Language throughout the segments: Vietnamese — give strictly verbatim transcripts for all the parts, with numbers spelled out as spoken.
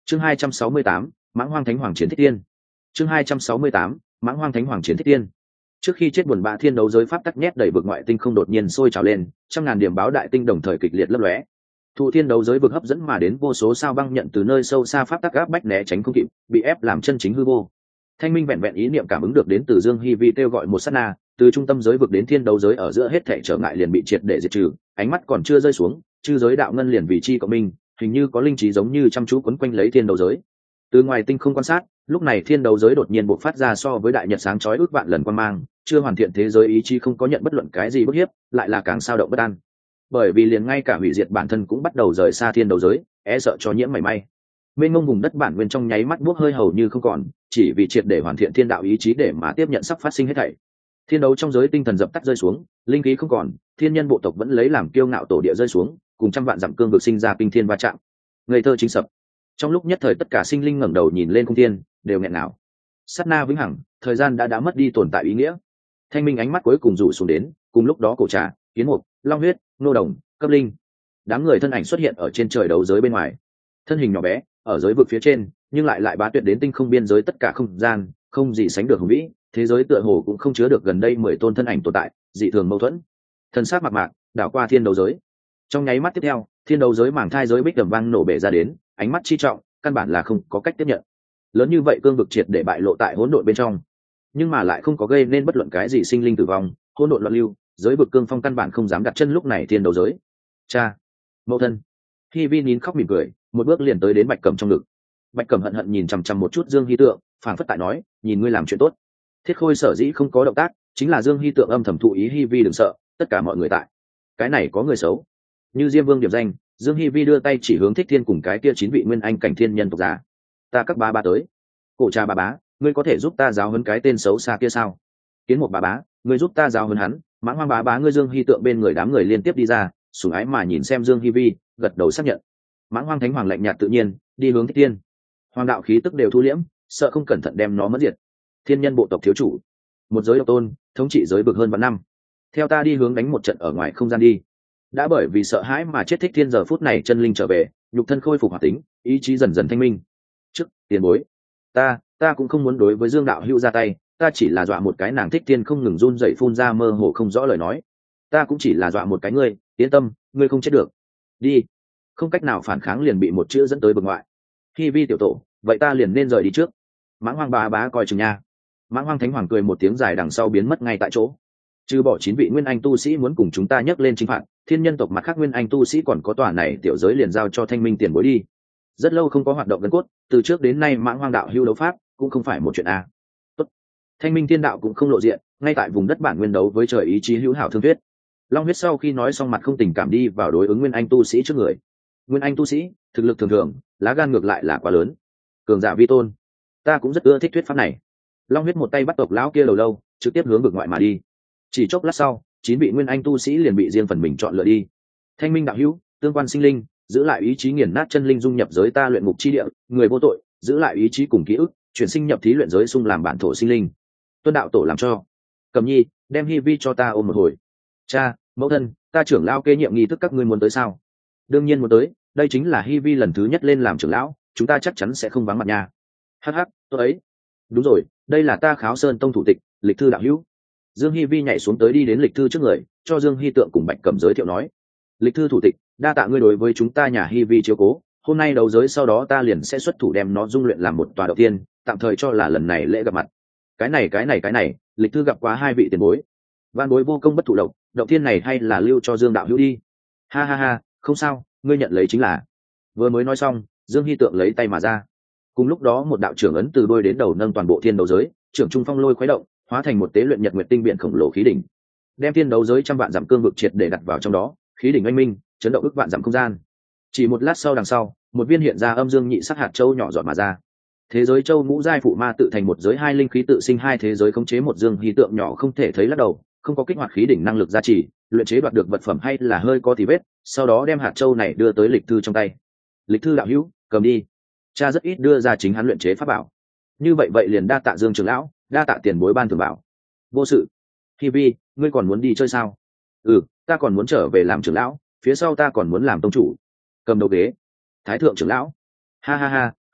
chương hai trăm sáu mươi tám, mãng hoang thánh hoàng chiến thích tiên. chương hai trăm sáu mươi tám, mãng hoang thánh hoàng chiến thích tiên. Trước khi chết buồn bã thiên đấu giới pháp tắc nhét đầy vực ngoại tinh không đột nhiên sôi trào lên, trăm ngàn điểm báo đại tinh đồng thời kịch liệt lấp lóe. Thụ thiên đấu giới vực hấp dẫn mà đến vô số sao băng nhận từ nơi sâu xa pháp tắc áp bách né tránh không kịp, bị ép làm chân chính hư vô. Thanh minh vẹn vẹn ý niệm cảm ứng được đến từ Dương Hi Vi kêu gọi một sát na, từ trung tâm giới vực đến thiên đấu giới ở giữa hết thảy trở ngại liền bị triệt để diệt trừ, ánh mắt còn chưa rơi xuống, chư giới đạo ngân liền vị chi của mình, hình như có linh trí giống như chăm chú quấn quanh lấy thiên đấu giới. Từ ngoài tinh không quan sát, lúc này thiên đấu giới đột nhiên bộc phát ra so với đại nhật sáng chói ước vạn lần quang mang, chưa hoàn thiện thế giới ý chí không có nhận bất luận cái gì bức hiếp, lại là càng sao động bất an. Bởi vì liền ngay cả hủy diệt bản thân cũng bắt đầu rời xa thiên đấu giới, e sợ cho nhiễm mảy may. Mênh mông vùng đất bản nguyên trong nháy mắt buốc hơi hầu như không còn, chỉ vì triệt để hoàn thiện thiên đạo ý chí để mà tiếp nhận sắp phát sinh hết thảy. Thiên đấu trong giới tinh thần dập tắt rơi xuống, linh khí không còn, thiên nhân bộ tộc vẫn lấy làm kiêu ngạo tổ địa rơi xuống, cùng trăm vạn dặm cương vực sinh ra kinh thiên va chạm. Ngây thơ chính sập. Trong lúc nhất thời tất cả sinh linh ngẩng đầu nhìn lên cung thiên, đều nghẹn ngào. Sát na vĩnh hằng, thời gian đã đã mất đi tồn tại ý nghĩa. Thanh minh ánh mắt cuối cùng rủ xuống đến, cùng lúc đó cổ trà, kiến mục, long huyết, nô đồng, cấp linh, đám người thân ảnh xuất hiện ở trên trời đấu giới bên ngoài. Thân hình nhỏ bé, ở giới vực phía trên, nhưng lại lại bá tuyệt đến tinh không biên giới tất cả không gian, không gì sánh được hùng vĩ. Thế giới tựa hồ cũng không chứa được gần đây mười tôn thân ảnh tồn tại, dị thường mâu thuẫn. Thân xác mạc mạc, đảo qua thiên đấu giới. Trong nháy mắt tiếp theo, thiên đấu giới mảng thai giới bích đầm vang nổ bể ra đến, ánh mắt chi trọng, căn bản là không có cách tiếp nhận. Lớn như vậy cương vực triệt để bại lộ tại hỗn độn bên trong, nhưng mà lại không có gây nên bất luận cái gì sinh linh tử vong, hỗn độn loạn lưu, giới vực cương phong căn bản không dám đặt chân lúc này thiên đấu giới. Cha, mẫu thân. Hi Vi nín khóc mỉm cười, một bước liền tới đến Bạch Cẩm trong ngực. Bạch Cẩm hận hận nhìn chằm chằm một chút Dương Hi Tượng, phảng phất tại nói, nhìn ngươi làm chuyện tốt. Thiết Khôi sở dĩ không có động tác, chính là Dương Hi Tượng âm thầm thụ ý Hi Vi đừng sợ, tất cả mọi người tại. Cái này có người xấu. Như Diêm Vương điểm danh, Dương Hi Vi đưa tay chỉ hướng Thích Thiên cùng cái kia chín vị nguyên anh cảnh thiên nhân tộc giả. Ta các bá bá tới. Cổ Trà bà bá, ngươi có thể giúp ta giáo huấn cái tên xấu xa kia sao? Kiến một bà bá, ngươi giúp ta giáo huấn hắn. Mãng Hoang bá bá, ngươi Dương Hi Tượng bên người đám người liên tiếp đi ra, sủng ái mà nhìn xem Dương Hi Vi, gật đầu xác nhận. Mãng Hoang Thánh Hoàng lạnh nhạt tự nhiên, đi hướng Thích Thiên. Hoàng đạo khí tức đều thu liễm, sợ không cẩn thận đem nó mất diệt. Thiên nhân bộ tộc thiếu chủ, một giới độc tôn, thống trị giới vực hơn vạn năm. Theo ta đi hướng đánh một trận ở ngoài không gian đi. Đã bởi vì sợ hãi mà chết Thích Thiên giờ phút này chân linh trở về, nhục thân khôi phục hoạt tính, ý chí dần dần thanh minh. Trước tiền bối, ta ta cũng không muốn đối với Dương đạo hữu ra tay, ta chỉ là dọa một cái nàng. Thích Thiên không ngừng run rẩy phun ra mơ hồ không rõ lời nói. Ta cũng chỉ là dọa một cái ngươi, yên tâm, ngươi không chết được. Đi. Không cách nào phản kháng liền bị một chữ dẫn tới vực ngoại. Hi Vi tiểu tổ, vậy ta liền nên rời đi trước. Mãng Hoang bá bá coi chừng nha. Mãng Hoang Thánh Hoàng cười một tiếng dài đằng sau biến mất ngay tại chỗ. Trừ bỏ chín vị nguyên anh tu sĩ muốn cùng chúng ta nhấc lên chính phạt, thiên nhân tộc mặt khác nguyên anh tu sĩ còn có tòa này tiểu giới liền giao cho Thanh Minh tiền bối đi. Rất lâu không có hoạt động gân cốt, từ trước đến nay Mãng Hoang đạo hưu đấu pháp cũng không phải một chuyện a. Tốt. Thanh Minh thiên đạo cũng không lộ diện, ngay tại vùng đất bản nguyên đấu với trời ý chí hữu hảo thương thuyết. Long huyết sau khi nói xong mặt không tình cảm đi vào đối ứng nguyên anh tu sĩ trước người. Nguyên anh tu sĩ, thực lực thường thường, lá gan ngược lại là quá lớn. Cường giả vi tôn, ta cũng rất ưa thích thuyết pháp này. Long huyết một tay bắt tộc lão kia đầu lâu, trực tiếp hướng vực ngoại mà đi. Chỉ chốc lát sau, chín vị nguyên anh tu sĩ liền bị riêng phần mình chọn lựa đi. Thanh Minh đạo hữu, tương quan sinh linh, giữ lại ý chí nghiền nát chân linh dung nhập giới ta luyện ngục chi địa, người vô tội, giữ lại ý chí cùng ký ức, chuyển sinh nhập thí luyện giới xung làm bản thổ sinh linh. Tuân đạo tổ làm cho. Cầm Nhi, đem Hi Vi cho ta ôm một hồi. Cha, mẫu thân, ta trưởng lão kế nhiệm nghi thức các ngươi muốn tới sao? Đương nhiên muốn tới, đây chính là Hi Vi lần thứ nhất lên làm trưởng lão, chúng ta chắc chắn sẽ không vắng mặt nhà. Hắc hắc, tôi ấy. Đúng rồi, đây là ta Kháo Sơn tông thủ tịch, Lịch Thư đạo hữu. Dương Hi Vi nhảy xuống tới đi đến Lịch Thư trước người, cho Dương Hi Tượng cùng Bạch Cẩm giới thiệu nói: Lịch Thư thủ tịch, đa tạ ngươi đối với chúng ta nhà Hi Vi chiếu cố, hôm nay đấu giới sau đó ta liền sẽ xuất thủ đem nó dung luyện làm một tòa đầu tiên, tạm thời cho là lần này lễ gặp mặt. Cái này cái này cái này, Lịch Thư gặp quá hai vị tiền bối. Van bối vô công bất thụ lộc, động tiên này hay là lưu cho Dương đạo hữu đi. Ha ha ha, không sao, ngươi nhận lấy chính là. Vừa mới nói xong, Dương Hi Tượng lấy tay mà ra. Cùng lúc đó một đạo trưởng ấn từ đôi đến đầu nâng toàn bộ thiên đấu giới, trưởng trung phong lôi khuấy động, hóa thành một tế luyện nhật nguyệt tinh biển khổng lồ khí đỉnh, đem thiên đấu giới trăm vạn dặm cương vực triệt để đặt vào trong đó. Khí đỉnh oanh minh, chấn động ức vạn dặm không gian. Chỉ một lát sau đằng sau, một viên hiện ra âm dương nhị sắc hạt châu nhỏ giọt mà ra. Thế giới châu ngũ giai phụ ma tự thành một giới hai linh khí tự sinh hai thế giới khống chế một Dương Hi Tượng nhỏ không thể thấy lắc đầu, không có kích hoạt khí đỉnh năng lực gia trì, luyện chế đoạt được vật phẩm hay là hơi có tí vết, sau đó đem hạt châu này đưa tới Lịch Thư trong tay. Lịch Thư đạo hữu, cầm đi. Cha rất ít đưa ra chính hắn luyện chế pháp bảo. Như vậy vậy liền đa tạ Dương trưởng lão, đa tạ tiền bối ban thưởng bảo. Vô sự. Hi Vi, ngươi còn muốn đi chơi sao? Ừ, ta còn muốn trở về làm trưởng lão, phía sau ta còn muốn làm tông chủ. Cầm đầu ghế. Thái thượng trưởng lão. Ha ha ha,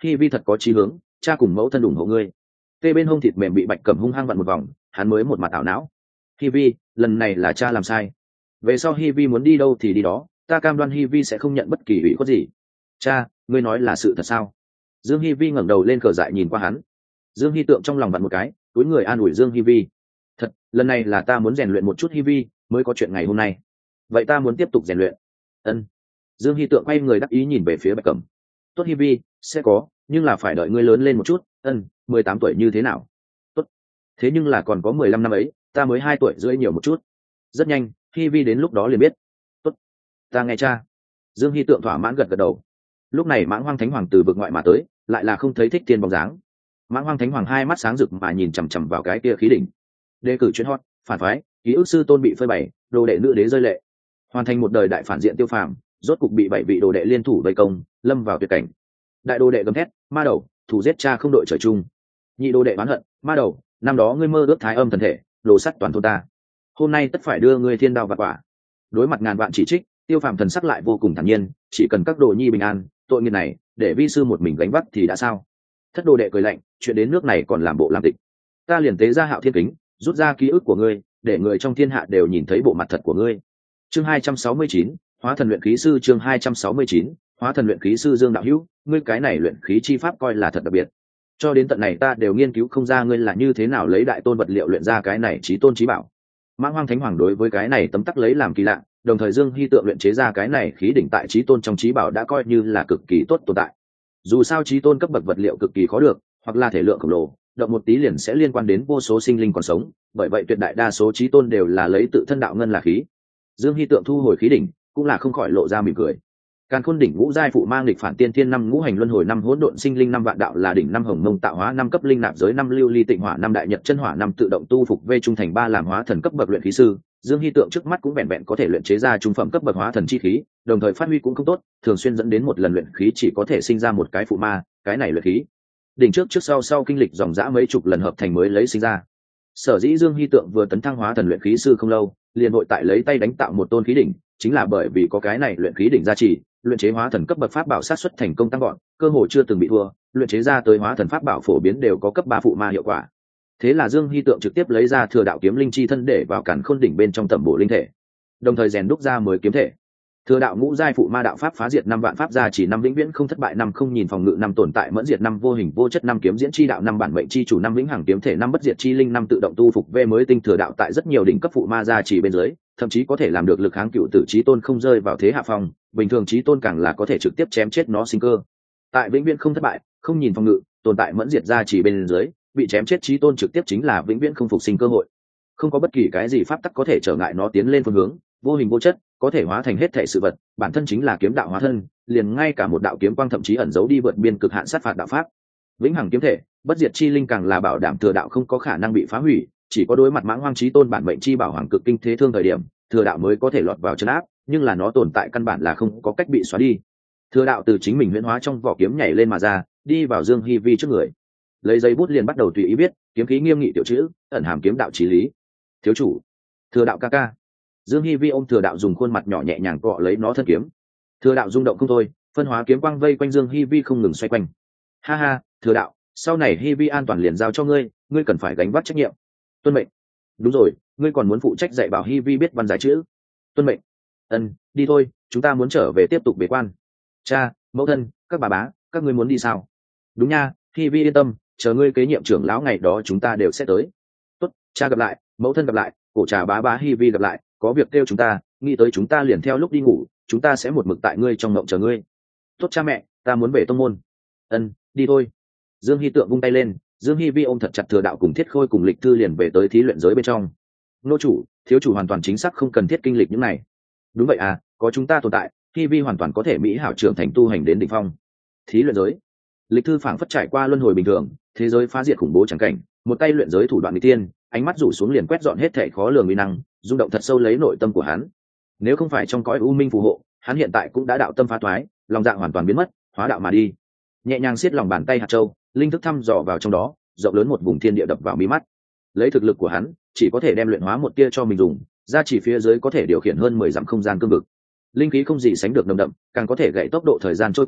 Hi Vi thật có chí hướng, cha cùng mẫu thân ủng hộ ngươi. Tê bên hông thịt mềm bị Bạch Cẩm hung hăng vặn một vòng, hắn mới một mặt ảo não. Hi Vi, lần này là cha làm sai. Về sau Hi Vi muốn đi đâu thì đi đó, ta cam đoan Hi Vi sẽ không nhận bất kỳ ủy khuất gì. Cha, ngươi nói là sự thật sao? Dương Hi Vi ngẩng đầu lên cờ dại nhìn qua hắn. Dương Hi Tượng trong lòng vặn một cái, túi người an ủi Dương Hi Vi. Thật, lần này là ta muốn rèn luyện một chút Hi Vi, mới có chuyện ngày hôm nay. Vậy ta muốn tiếp tục rèn luyện. Ân. Dương Hi Tượng quay người đắc ý nhìn về phía Bạch Cẩm. Tốt Hi Vi, sẽ có, nhưng là phải đợi ngươi lớn lên một chút. Ân, mười tám tuổi như thế nào? Tốt. Thế nhưng là còn có mười lăm năm ấy, ta mới hai tuổi rưỡi nhiều một chút. Rất nhanh, Hi Vi đến lúc đó liền biết. Tốt. Ta nghe cha. Dương Hi Tượng thỏa mãn gật gật đầu. Lúc này Mãng Hoang Thánh Hoàng từ vực ngoại mà tới, lại là không thấy Thích Tiên bóng dáng. Mãng Hoang Thánh Hoàng hai mắt sáng rực mà nhìn chằm chằm vào cái kia khí đỉnh. Đề cử chuyên hot, phản phái, ký ức sư tôn bị phơi bày, đồ đệ nữ đế rơi lệ. Hoàn thành một đời đại phản diện Tiêu Phàm, rốt cục bị bảy vị đồ đệ liên thủ vây công, lâm vào tuyệt cảnh. Đại đồ đệ gầm thét, ma đầu, thủ giết cha không đội trời chung. Nhị đồ đệ oán hận, ma đầu, năm đó ngươi mơ ước thái âm thần thể, đồ sắt toàn thôn ta. Hôm nay tất phải đưa ngươi thiên đao vạn quả. Đối mặt ngàn vạn chỉ trích, Tiêu Phàm thần sắc lại vô cùng thản nhiên, chỉ cần các đồ nhi bình an, tội nghiệp này, để vi sư một mình gánh vác thì đã sao? Thất đồ đệ cười lạnh, chuyện đến nước này còn làm bộ làm tịch. Ta liền tế ra Hạo Thiên Kính, rút ra ký ức của ngươi, để người trong thiên hạ đều nhìn thấy bộ mặt thật của ngươi. Chương hai trăm sáu mươi chín, Hóa thần luyện khí sư. Chương hai trăm sáu mươi chín, Hóa thần luyện khí sư. Dương đạo hữu, ngươi cái này luyện khí chi pháp coi là thật đặc biệt. Cho đến tận này ta đều nghiên cứu không ra ngươi là như thế nào lấy đại tôn vật liệu luyện ra cái này chí tôn chí bảo. Mãng Hoang Thánh Hoàng đối với cái này tấm tắc lấy làm kỳ lạ, đồng thời Dương Hi Tượng luyện chế ra cái này khí đỉnh tại chí tôn trong chí bảo đã coi như là cực kỳ tốt tồn tại. Dù sao chí tôn cấp bậc vật liệu cực kỳ khó được, hoặc là thể lượng khổng lồ, động một tí liền sẽ liên quan đến vô số sinh linh còn sống, bởi vậy tuyệt đại đa số chí tôn đều là lấy tự thân đạo ngân là khí. Dương Hi Tượng thu hồi khí đỉnh, cũng là không khỏi lộ ra mỉm cười. Càn Khôn đỉnh ngũ giai phụ mang lịch phản tiên thiên năm ngũ hành luân hồi năm hỗn độn sinh linh năm vạn đạo là đỉnh năm hồng mông tạo hóa năm cấp linh nạp giới năm lưu ly tịnh hỏa năm đại nhật chân hỏa năm tự động tu phục vê trung thành ba làm hóa thần cấp bậc luyện khí sư. Dương Hi Tượng trước mắt cũng vẹn vẹn có thể luyện chế ra trung phẩm cấp bậc hóa thần chi khí, đồng thời phát huy cũng không tốt, thường xuyên dẫn đến một lần luyện khí chỉ có thể sinh ra một cái phụ ma, cái này luyện khí đỉnh trước trước sau sau kinh lịch dòng dã mấy chục lần hợp thành mới lấy sinh ra. Sở dĩ Dương Hi Tượng vừa tấn thăng hóa thần luyện khí sư không lâu, liền vội tại lấy tay đánh tạo một tôn khí đỉnh, chính là bởi vì có cái này luyện khí đỉnh gia trì, luyện chế hóa thần cấp bậc pháp bảo sát xuất thành công tăng gọn, cơ hội chưa từng bị thua, luyện chế ra tới hóa thần pháp bảo phổ biến đều có cấp ba phụ ma hiệu quả. Thế là Dương Hi Tượng trực tiếp lấy ra Thừa Đạo kiếm linh chi thân để vào Càn Khôn đỉnh bên trong tẩm bổ linh thể, đồng thời rèn đúc ra mới kiếm thể. Thừa Đạo ngũ giai phụ ma đạo pháp phá diệt năm vạn pháp gia chỉ năm vĩnh viễn không thất bại năm không nhìn phòng ngự năm tồn tại mẫn diệt năm vô hình vô chất năm kiếm diễn chi đạo năm bản mệnh chi chủ năm vĩnh hằng kiếm thể năm bất diệt chi linh năm tự động tu phục v mới tinh thừa đạo tại rất nhiều đỉnh cấp phụ ma gia chỉ bên dưới, thậm chí có thể làm được lực kháng cựu tử chí tôn không rơi vào thế hạ phong, bình thường chí tôn càng là có thể trực tiếp chém chết nó sinh cơ. Tại vĩnh viễn không thất bại, không nhìn phòng ngự, tồn tại mẫn diệt gia chỉ bên dưới, bị chém chết chí tôn trực tiếp chính là vĩnh viễn không phục sinh cơ hội. Không có bất kỳ cái gì pháp tắc có thể trở ngại nó tiến lên phương hướng, vô hình vô chất, có thể hóa thành hết thể sự vật, bản thân chính là kiếm đạo hóa thân, liền ngay cả một đạo kiếm quang thậm chí ẩn giấu đi vượt biên cực hạn sát phạt đạo pháp. Vĩnh hằng kiếm thể, bất diệt chi linh càng là bảo đảm thừa đạo không có khả năng bị phá hủy, chỉ có đối mặt mãng hoang chí tôn bản mệnh chi bảo hoàng cực kinh thế thương thời điểm, thừa đạo mới có thể lọt vào chân áp, nhưng là nó tồn tại căn bản là không có cách bị xóa đi. Thừa đạo từ chính mình huyễn hóa trong vỏ kiếm nhảy lên mà ra, đi vào Dương Hi Vi trước người, lấy giấy bút liền bắt đầu tùy ý viết, kiếm khí nghiêm nghị tiểu chữ, ẩn hàm kiếm đạo chí lý. Thiếu chủ, Thừa đạo ca ca. Dương Hi Vi ôm Thừa đạo dùng khuôn mặt nhỏ nhẹ nhàng cọ lấy nó thân kiếm. Thừa đạo rung động không thôi, phân hóa kiếm quang vây quanh Dương Hi Vi không ngừng xoay quanh. Ha ha, Thừa đạo, sau này Hi Vi an toàn liền giao cho ngươi, ngươi cần phải gánh vác trách nhiệm. Tuân mệnh. Đúng rồi, ngươi còn muốn phụ trách dạy bảo Hi Vi biết văn giải chữ. Tuân mệnh. Ân, đi thôi, chúng ta muốn trở về tiếp tục bế quan. Cha, mẫu thân, các bà bá, các ngươi muốn đi sao? Đúng nha, Hi Vi yên tâm, chờ ngươi kế nhiệm trưởng lão ngày đó chúng ta đều sẽ tới. Tốt, cha gặp lại, mẫu thân gặp lại, cổ trà bá bá Hi Vi gặp lại, có việc kêu chúng ta, nghĩ tới chúng ta liền theo lúc đi ngủ, chúng ta sẽ một mực tại ngươi trong mộng chờ ngươi. Tốt cha mẹ, ta muốn về tông môn. Ân, đi thôi. Dương Hi Tượng vung tay lên, Dương Hi Vi ôm thật chặt Thừa đạo cùng Thiết Khôi cùng Lịch Thư liền về tới thí luyện giới bên trong. Nô chủ, thiếu chủ hoàn toàn chính xác không cần thiết kinh lịch những này. Đúng vậy à, có chúng ta tồn tại, Hi Vi hoàn toàn có thể mỹ hảo trưởng thành tu hành đến đỉnh phong. Thí luyện giới. Lịch Thư phảng phất trải qua luân hồi bình thường, thế giới phá diệt khủng bố chẳng cảnh, một tay luyện giới thủ đoạn mỹ tiên, ánh mắt rủ xuống liền quét dọn hết thảy khó lường uy năng, rung động thật sâu lấy nội tâm của hắn. Nếu không phải trong cõi u minh phù hộ, hắn hiện tại cũng đã đạo tâm phá thoái, lòng dạ hoàn toàn biến mất, hóa đạo mà đi. Nhẹ nhàng siết lòng bàn tay hạt châu, linh thức thăm dò vào trong đó, rộng lớn một vùng thiên địa đập vào mí mắt. Lấy thực lực của hắn, chỉ có thể đem luyện hóa một tia cho mình dùng, ra chỉ phía dưới có thể điều khiển hơn mười dặm không gian cương vực. Linh khí không gì sánh được nồng đậm, càng có thể gãy tốc độ thời gian trôi qua,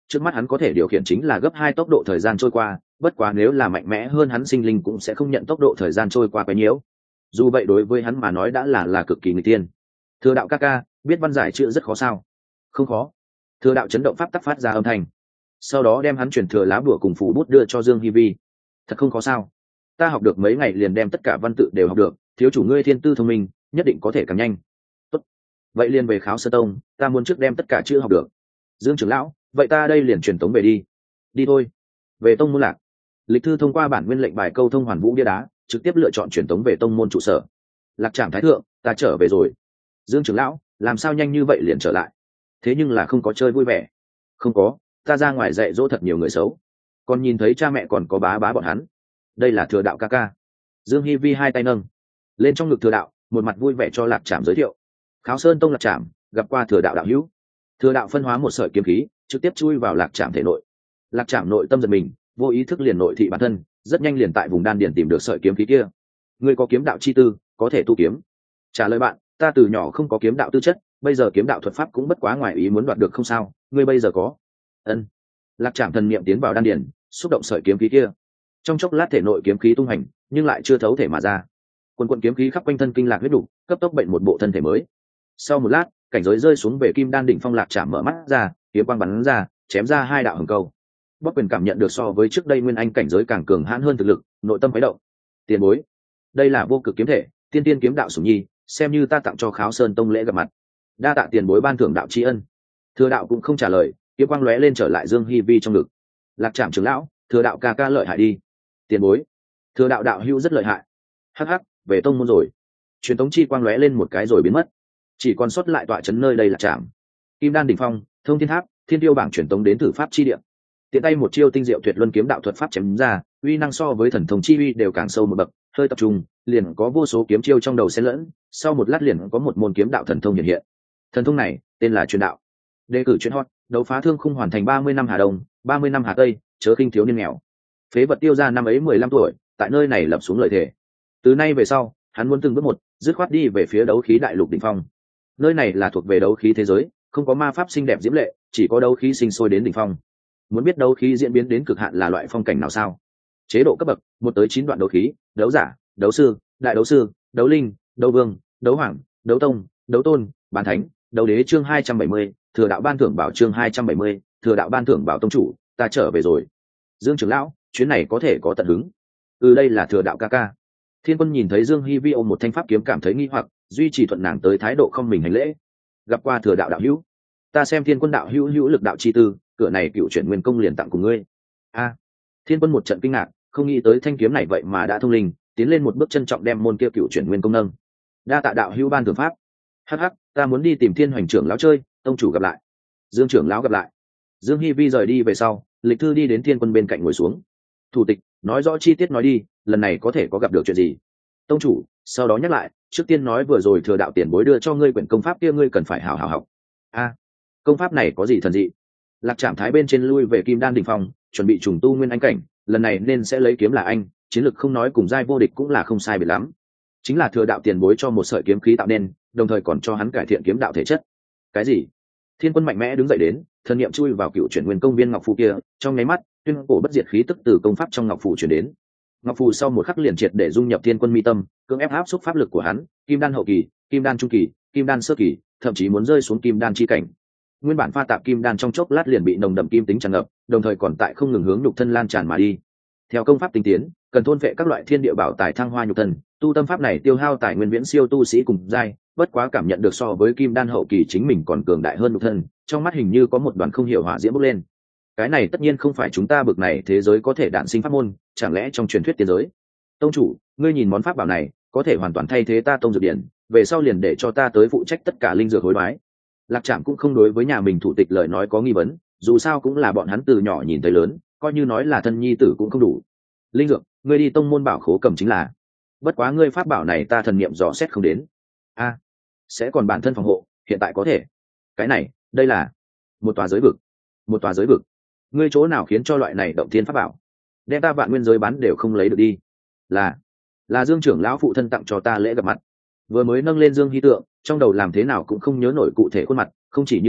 trước mắt hắn có thể điều khiển chính là gấp hai tốc độ thời gian trôi qua, bất quá nếu là mạnh mẽ hơn hắn sinh linh cũng sẽ không nhận tốc độ thời gian trôi qua quá nhiễu. Dù vậy đối với hắn mà nói đã là là cực kỳ người tiên. Thừa đạo ca ca, biết văn giải chữ rất khó sao? Không khó. Thừa đạo chấn động pháp tắc phát ra âm thanh, sau đó đem hắn chuyển thừa lá bùa cùng phù bút đưa cho Dương Hi Vi. Thật không khó sao? Ta học được mấy ngày liền đem tất cả văn tự đều học được, thiếu chủ ngươi thiên tư thông minh, nhất định có thể càng nhanh. Tốt. Vậy liền về Kháo Sơn Tông, ta muốn trước đem tất cả chữ học được. Dương trưởng lão, vậy ta đây liền truyền tống về đi. Đi thôi. Về tông môn Lạc. Lịch thư thông qua bản nguyên lệnh bài câu thông hoàn vũ bia đá, trực tiếp lựa chọn truyền tống về tông môn trụ sở. Lạc Trảm Thái thượng, ta trở về rồi. Dương trưởng lão, làm sao nhanh như vậy liền trở lại? Thế nhưng là không có chơi vui vẻ. Không có, ta ra ngoài dạy dỗ thật nhiều người xấu, còn nhìn thấy cha mẹ còn có bá bá bọn hắn. Đây là Thừa đạo ca ca. Dương Hi Vi hai tay nâng lên trong ngực Thừa đạo, một mặt vui vẻ cho Lạc Trảm giới thiệu. Kháo Sơn Tông Lạc Trảm gặp qua Thừa đạo đạo hữu. Thừa đạo phân hóa một sợi kiếm khí, trực tiếp chui vào Lạc Trảm thể nội. Lạc Trảm nội tâm giật mình, vô ý thức liền nội thị bản thân, rất nhanh liền tại vùng đan điền tìm được sợi kiếm khí kia. Ngươi có kiếm đạo chi tư, có thể tu kiếm. Trả lời bạn, ta từ nhỏ không có kiếm đạo tư chất, bây giờ kiếm đạo thuật pháp cũng bất quá ngoài ý muốn đoạt được không sao. Ngươi bây giờ có? Ân. Lạc Trảm thần niệm tiến vào đan điền, xúc động sợi kiếm khí kia. Trong chốc lát thể nội kiếm khí tung hành, nhưng lại chưa thấu thể mà ra. Quần quần kiếm khí khắp quanh thân kinh lạc huyết đủ, cấp tốc bệnh một bộ thân thể mới. Sau một lát, cảnh giới rơi xuống về kim đan đỉnh phong. Lạc Trảm mở mắt ra, kiếm quang bắn ra, chém ra hai đạo hồng câu. Bắc Quyền cảm nhận được so với trước đây nguyên anh cảnh giới càng cường hãn hơn thực lực, nội tâm khuấy động. Tiền bối, đây là vô cực kiếm thể, tiên tiên kiếm đạo sủng nhi, xem như ta tặng cho Kháo Sơn Tông lễ gặp mặt. Đa tạ tiền bối ban thưởng đạo tri ân. Thừa đạo cũng không trả lời, kiếm quang lóe lên trở lại Dương Hi Vi trong ngực. Lạc Trảm trưởng lão, Thừa đạo ca ca lợi hại đi. Tiền bối, Thừa đạo đạo hữu rất lợi hại. Hắc hắc, về tông môn rồi. Truyền tống chi quang lóe lên một cái rồi biến mất, chỉ còn sót lại tọa trấn nơi đây là Trảm. Kim đan đỉnh phong, thông thiên tháp, thiên tiêu bảng truyền tống đến thử pháp chi địa. Tiện tay một chiêu tinh diệu tuyệt luân kiếm đạo thuật pháp chém ra, uy năng so với thần thông chi uy đều càng sâu một bậc, hơi tập trung, liền có vô số kiếm chiêu trong đầu xen lẫn, sau một lát liền có một môn kiếm đạo thần thông hiện hiện. Thần thông này tên là Truyền đạo. Đề cử chuyên hot, đấu phá thương khung hoàn thành ba mươi năm Hà Đông, ba mươi năm Hà Tây, chớ khinh thiếu niên nghèo. Phế vật tiêu ra năm ấy mười lăm tuổi, tại nơi này lập xuống lời thề. Từ nay về sau, hắn muốn từng bước một, dứt khoát đi về phía đấu khí đại lục đỉnh phong. Nơi này là thuộc về đấu khí thế giới, không có ma pháp xinh đẹp diễm lệ, chỉ có đấu khí sinh sôi đến đỉnh phong. Muốn biết đấu khí diễn biến đến cực hạn là loại phong cảnh nào sao? Chế độ cấp bậc, một tới chín đoạn đấu khí, đấu giả, đấu sư, đại đấu sư, đấu linh, đấu vương, đấu hoàng, đấu tông, đấu tôn, bán thánh, đấu đế. Chương hai trăm bảy mươi, Thừa đạo ban thưởng bảo. Chương hai trăm bảy mươi, Thừa đạo ban thưởng bảo. Tông chủ, ta trở về rồi. Dương trưởng lão, chuyến này có thể có tận hứng. Ừ, đây là Thừa đạo ca ca. Thiên Quân nhìn thấy Dương Hi Vi ôm một thanh pháp kiếm cảm thấy nghi hoặc, duy trì thuận nàng tới thái độ không mình hành lễ. Gặp qua Thừa đạo đạo hữu. Ta xem Thiên Quân đạo hữu hữu lực đạo chi tư, cửa này cựu chuyển nguyên công liền tặng cùng ngươi. A. Thiên Quân một trận kinh ngạc, không nghĩ tới thanh kiếm này vậy mà đã thông linh, tiến lên một bước trân trọng đem môn kia cựu chuyển nguyên công nâng. Đa tạ đạo hữu ban thưởng pháp. Hắc hắc, ta muốn đi tìm Thiên Hoành trưởng lão chơi, tông chủ gặp lại. Dương trưởng lão gặp lại. Dương Hi Vi rời đi về sau, Lịch Thư đi đến Thiên Quân bên cạnh ngồi xuống. Thủ tịch, nói rõ chi tiết nói đi, lần này có thể có gặp được chuyện gì? Tông chủ, sau đó nhắc lại, trước tiên nói vừa rồi Thừa đạo tiền bối đưa cho ngươi quyển công pháp kia, ngươi cần phải hảo hảo học. A, công pháp này có gì thần dị? Lạc Trảm Thái bên trên lui về kim đan đỉnh phong, chuẩn bị trùng tu nguyên anh cảnh, lần này nên sẽ lấy kiếm là anh, chiến lực không nói cùng giai vô địch cũng là không sai biệt lắm. Chính là Thừa đạo tiền bối cho một sợi kiếm khí tạo nên, đồng thời còn cho hắn cải thiện kiếm đạo thể chất. Cái gì? Thiên Quân mạnh mẽ đứng dậy đến, thần niệm chui vào cựu chuyển nguyên công viên ngọc phù kia, trong nháy mắt, tuyên cổ bất diệt khí tức từ công pháp trong ngọc phù truyền đến. Ngọc phù sau một khắc liền triệt để dung nhập Thiên Quân mi tâm, cưỡng ép áp xúc pháp lực của hắn, kim đan hậu kỳ, kim đan trung kỳ, kim đan sơ kỳ, thậm chí muốn rơi xuống kim đan chi cảnh. Nguyên bản pha tạp kim đan trong chốc lát liền bị nồng đậm kim tính tràn ngập, đồng thời còn tại không ngừng hướng nhục thân lan tràn mà đi. Theo công pháp tinh tiến, cần thôn phệ các loại thiên địa bảo tài thăng hoa nhục thân, tu tâm pháp này tiêu hao tài nguyên viễn siêu tu sĩ cùng giai, bất quá cảm nhận được so với kim đan hậu kỳ chính mình còn cường đại hơn nhục thân, trong mắt hình như có một đoàn không hiểu hỏa diễm bốc lên. Cái này tất nhiên không phải chúng ta bực này thế giới có thể đản sinh pháp môn, chẳng lẽ trong truyền thuyết tiên giới? Tông chủ, ngươi nhìn món pháp bảo này, có thể hoàn toàn thay thế ta tông dược điển, về sau liền để cho ta tới phụ trách tất cả linh dược hối đoái. Lạc Trảm cũng không đối với nhà mình thủ tịch lời nói có nghi vấn, dù sao cũng là bọn hắn từ nhỏ nhìn thấy lớn, coi như nói là thân nhi tử cũng không đủ. Linh dược, ngươi đi tông môn bảo khố cầm chính là. Bất quá ngươi pháp bảo này ta thần niệm dò xét không đến. A, sẽ còn bản thân phòng hộ, hiện tại có thể. Cái này, đây là một tòa giới vực. Một tòa giới vực. Ngươi chỗ nào khiến cho loại này động thiên pháp bảo? Đem ta vạn nguyên giới bán đều không lấy được đi. Là, là Dương trưởng lão phụ thân tặng cho ta lễ gặp mặt. Vừa mới nâng lên Dương Hy tượng, trong đầu làm thế nào cũng không nhớ nổi cụ thể khuôn mặt, không chỉ như thế,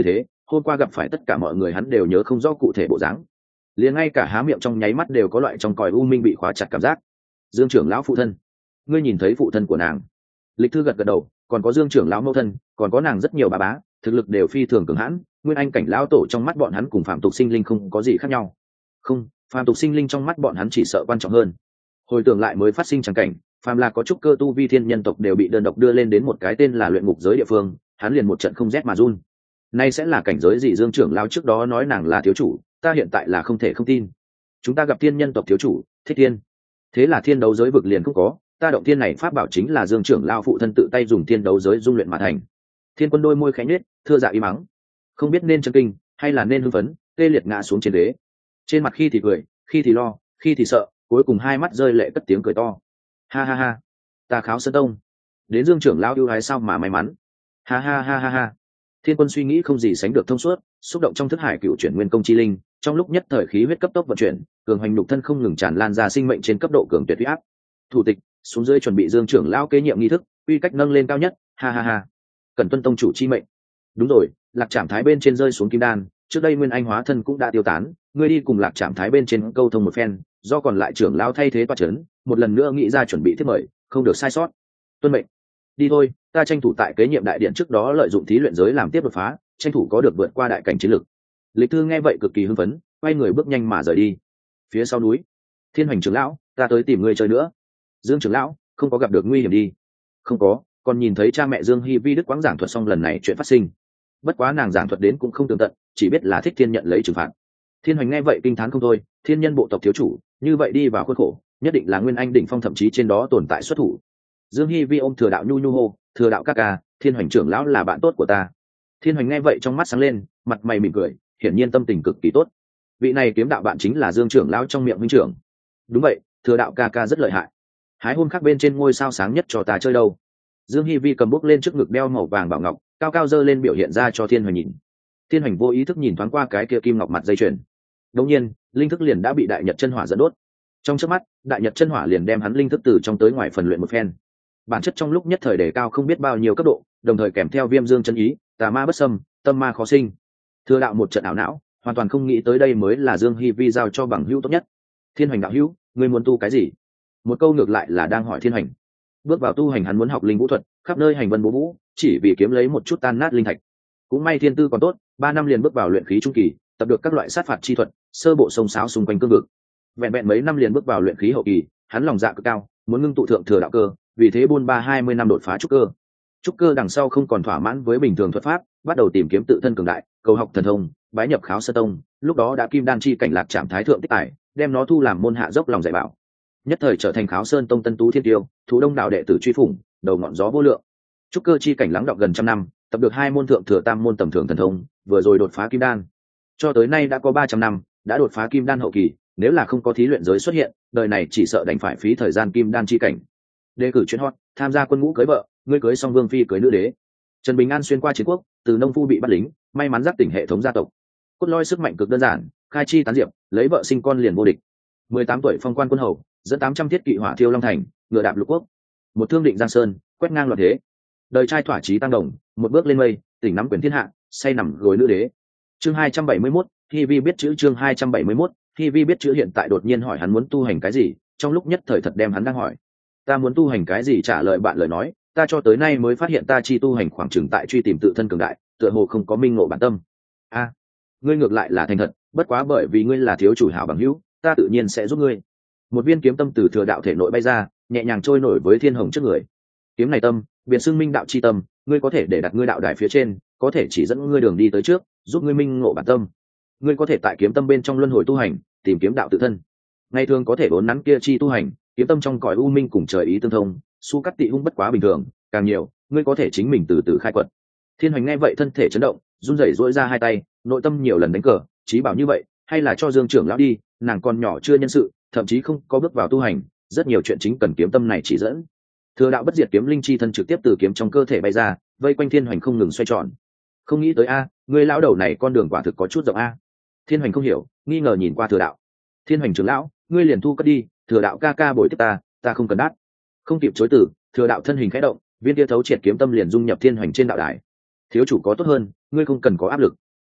hôm qua gặp phải tất cả mọi người hắn đều nhớ không rõ cụ thể bộ dáng, liền ngay cả há miệng trong nháy mắt đều có loại trong còi u minh bị khóa chặt cảm giác. Dương trưởng lão phụ thân, ngươi nhìn thấy phụ thân của nàng? Lịch Thư gật gật đầu, còn có Dương trưởng lão mẫu thân, còn có nàng rất nhiều bà bá, thực lực đều phi thường cường hãn. Nguyên anh cảnh lão tổ trong mắt bọn hắn cùng phạm tục sinh linh không có gì khác nhau. Không, phạm tục sinh linh trong mắt bọn hắn chỉ sợ quan trọng hơn. Hồi tưởng lại mới phát sinh chẳng cảnh, phàm là có trúc cơ tu vi thiên nhân tộc đều bị đơn độc đưa lên đến một cái tên là luyện ngục giới địa phương, hắn liền một trận không rét mà run. Nay sẽ là cảnh giới gì? Dương trưởng lão trước đó nói nàng là thiếu chủ, ta hiện tại là không thể không tin. Chúng ta gặp thiên nhân tộc thiếu chủ Thích Thiên, thế là thiên đấu giới vực liền không có, ta động thiên này pháp bảo chính là Dương trưởng lão phụ thân tự tay dùng thiên đấu giới dung luyện mà thành. Thiên Quân đôi môi khẽ nhếch, thưa dạ im mắng, không biết nên chấn kinh hay là nên hưng phấn, tê liệt ngã xuống trên ghế, trên mặt khi thì cười, khi thì lo, khi thì sợ, cuối cùng hai mắt rơi lệ cất tiếng cười to. Ha ha ha, ta Kháo Sơn Tông đến Dương trưởng lão ưu ái sao mà may mắn. Ha ha ha ha ha. Thiên Quân suy nghĩ không gì sánh được thông suốt, xúc động trong thức hải cựu chuyển nguyên công chi linh, trong lúc nhất thời khí huyết cấp tốc vận chuyển, cường hành nhục thân không ngừng tràn lan ra sinh mệnh trên cấp độ cường tuyệt uy áp. Thủ tịch xuống dưới chuẩn bị Dương trưởng lão kế nhiệm nghi thức, uy cách nâng lên cao nhất. Ha ha ha. Cần tuân tông chủ chi mệnh. Đúng rồi, Lạc Trảm Thái bên trên rơi xuống kim đan, trước đây nguyên anh hóa thân cũng đã tiêu tán, ngươi đi cùng Lạc Trảm Thái bên trên câu thông một phen, do còn lại trưởng lão thay thế toa chấn, một lần nữa nghĩ ra chuẩn bị thiết mời, không được sai sót. Tuân mệnh. Đi thôi, ta tranh thủ tại kế nhiệm đại điện trước đó lợi dụng thí luyện giới làm tiếp đột phá, tranh thủ có được vượt qua đại cảnh chiến lực. Lịch Thư nghe vậy cực kỳ hưng phấn, quay người bước nhanh mà rời đi. Phía sau núi, Thiên Hoành trưởng lão, ta tới tìm ngươi chơi nữa. Dương trưởng lão, không có gặp được nguy hiểm đi? Không có, còn nhìn thấy cha mẹ Dương Hi Vi Đức quãng giảng thuật xong lần này chuyện phát sinh. Bất quá nàng giảng thuật đến cũng không tường tận, chỉ biết là Thích Thiên nhận lấy trừng phạt. Thiên Hoành nghe vậy kinh thán không thôi, thiên nhân bộ tộc thiếu chủ, như vậy đi vào khuôn khổ, nhất định là nguyên anh đỉnh phong, thậm chí trên đó tồn tại xuất thủ. Dương Hi Vi ôm Thừa Đạo nhu nhu hô, Thừa Đạo ca ca, Thiên Hoành trưởng lão là bạn tốt của ta. Thiên Hoành nghe vậy trong mắt sáng lên, mặt mày mỉm cười, hiển nhiên tâm tình cực kỳ tốt. Vị này kiếm đạo bạn chính là Dương trưởng lão trong miệng huynh trưởng. Đúng vậy, Thừa Đạo ca ca rất lợi hại. Hái hôm khác bên trên ngôi sao sáng nhất cho ta chơi đâu. Dương Hi Vi cầm bút lên trước ngực đeo màu vàng bảo ngọc, cao cao dơ lên biểu hiện ra cho Thiên Hoành nhìn. Thiên Hoành vô ý thức nhìn thoáng qua cái kia kim ngọc mặt dây chuyền. Đột nhiên, linh thức liền đã bị đại nhật chân hỏa dẫn đốt. Trong chớp mắt, đại nhật chân hỏa liền đem hắn linh thức từ trong tới ngoài phần luyện một phen. Bản chất trong lúc nhất thời đề cao không biết bao nhiêu cấp độ, đồng thời kèm theo viêm dương chân ý, tà ma bất xâm, tâm ma khó sinh. Thừa Đạo một trận ảo não, hoàn toàn không nghĩ tới đây mới là Dương Hi Vi giao cho bằng hữu tốt nhất. Thiên Hoành đạo hữu, ngươi muốn tu cái gì? Một câu ngược lại là đang hỏi Thiên Hoành. Bước vào tu hành hắn muốn học linh vũ thuật, khắp nơi hành vân bố vũ, chỉ vì kiếm lấy một chút tan nát linh thạch. Cũng may thiên tư còn tốt, ba năm liền bước vào luyện khí trung kỳ, tập được các loại sát phạt chi thuật, sơ bộ sông sáo xung quanh cương vực. Vẹn vẹn mấy năm liền bước vào luyện khí hậu kỳ, hắn lòng dạ cực cao, muốn ngưng tụ thượng thừa đạo cơ, vì thế buôn ba hai mươi năm đột phá trúc cơ. Trúc cơ đằng sau không còn thỏa mãn với bình thường thuật pháp, bắt đầu tìm kiếm tự thân cường đại, cầu học thần thông, bái nhập Kháo Sơn Tông, lúc đó đã kim đan chi cảnh Lạc Trảm Thái thượng tích tài, đem nó thu làm môn hạ dốc lòng dạy bảo. Nhất thời trở thành Kháo Sơn Tông tân tú thiên tiêu, thủ đông đạo đệ tử truy phủng, đầu ngọn gió vô lượng. Trúc cơ chi cảnh lắng đọng gần trăm năm, tập được hai môn thượng thừa tam môn tầm thường thần thông, vừa rồi đột phá kim đan. Cho tới nay đã có ba trăm năm, đã đột phá kim đan hậu kỳ, nếu là không có thí luyện giới xuất hiện, đời này chỉ sợ đành phải phí thời gian kim đan chi cảnh. Đề cử chuyên hot, tham gia quân ngũ cưới vợ, ngươi cưới xong vương phi cưới nữ đế. Trần Bình An xuyên qua chiến quốc, từ nông phu bị bắt lính, may mắn giác tỉnh hệ thống gia tộc. Cốt lõi sức mạnh cực đơn giản, khai chi tán diệp, lấy vợ sinh con liền vô địch. mười tám tuổi phong quan quân hầu, dẫn tám trăm thiết kỵ hỏa thiêu long thành, ngựa đạp lục quốc. Một thương định giang sơn, quét ngang loạn thế. Đời trai thỏa chí tăng đồng, một bước lên mây, tỉnh nắm quyền thiên hạ, say nằm gối nữ đế. Chương hai trăm bảy mươi mốt, Hi Vi biết chữ chương hai trăm bảy mươi mốt, Hi Vi biết chữ hiện tại đột nhiên hỏi hắn muốn tu hành cái gì, trong lúc nhất thời thật đem hắn đang hỏi. Ta muốn tu hành cái gì? Trả lời bạn lời nói, ta cho tới nay mới phát hiện ta chi tu hành khoảng chừng tại truy tìm tự thân cường đại, tựa hồ không có minh ngộ bản tâm. A, à, ngươi ngược lại là thành thật, bất quá bởi vì ngươi là thiếu chủ hảo bằng hữu, ta tự nhiên sẽ giúp ngươi. Một viên kiếm tâm từ Thừa Đạo thể nội bay ra, nhẹ nhàng trôi nổi với thiên hồng trước người. Kiếm này tâm, biệt xưng minh đạo chi tâm, ngươi có thể để đặt ngươi đạo đài phía trên, có thể chỉ dẫn ngươi đường đi tới trước, giúp ngươi minh ngộ bản tâm. Ngươi có thể tại kiếm tâm bên trong luân hồi tu hành, tìm kiếm đạo tự thân. Ngày thường có thể vốn nắn kia chi tu hành, kiếm tâm trong cõi u minh cùng trời ý tương thông, su cắt tị hung bất quá bình thường, càng nhiều, ngươi có thể chính mình từ từ khai quật. Thiên Hoành nghe vậy thân thể chấn động, run rẩy duỗi ra hai tay, nội tâm nhiều lần đánh cờ, chí bảo như vậy, hay là cho Dương trưởng lão đi, nàng còn nhỏ chưa nhân sự, thậm chí không có bước vào tu hành, rất nhiều chuyện chính cần kiếm tâm này chỉ dẫn. Thừa Đạo bất diệt kiếm linh chi thân trực tiếp từ kiếm trong cơ thể bay ra, vây quanh Thiên Hoành không ngừng xoay tròn. Không nghĩ tới a, ngươi lão đầu này con đường quả thực có chút rộng a. Thiên Hoành không hiểu, nghi ngờ nhìn qua Thừa Đạo. Thiên Hoành trưởng lão, ngươi liền thu cất đi, Thừa Đạo ca ca bồi tiếp ta, ta không cần đắt. Không kịp chối từ, Thừa Đạo thân hình khẽ động, viên kia thấu triệt kiếm tâm liền dung nhập Thiên Hoành trên đạo đài. Thiếu chủ có tốt hơn, ngươi không cần có áp lực.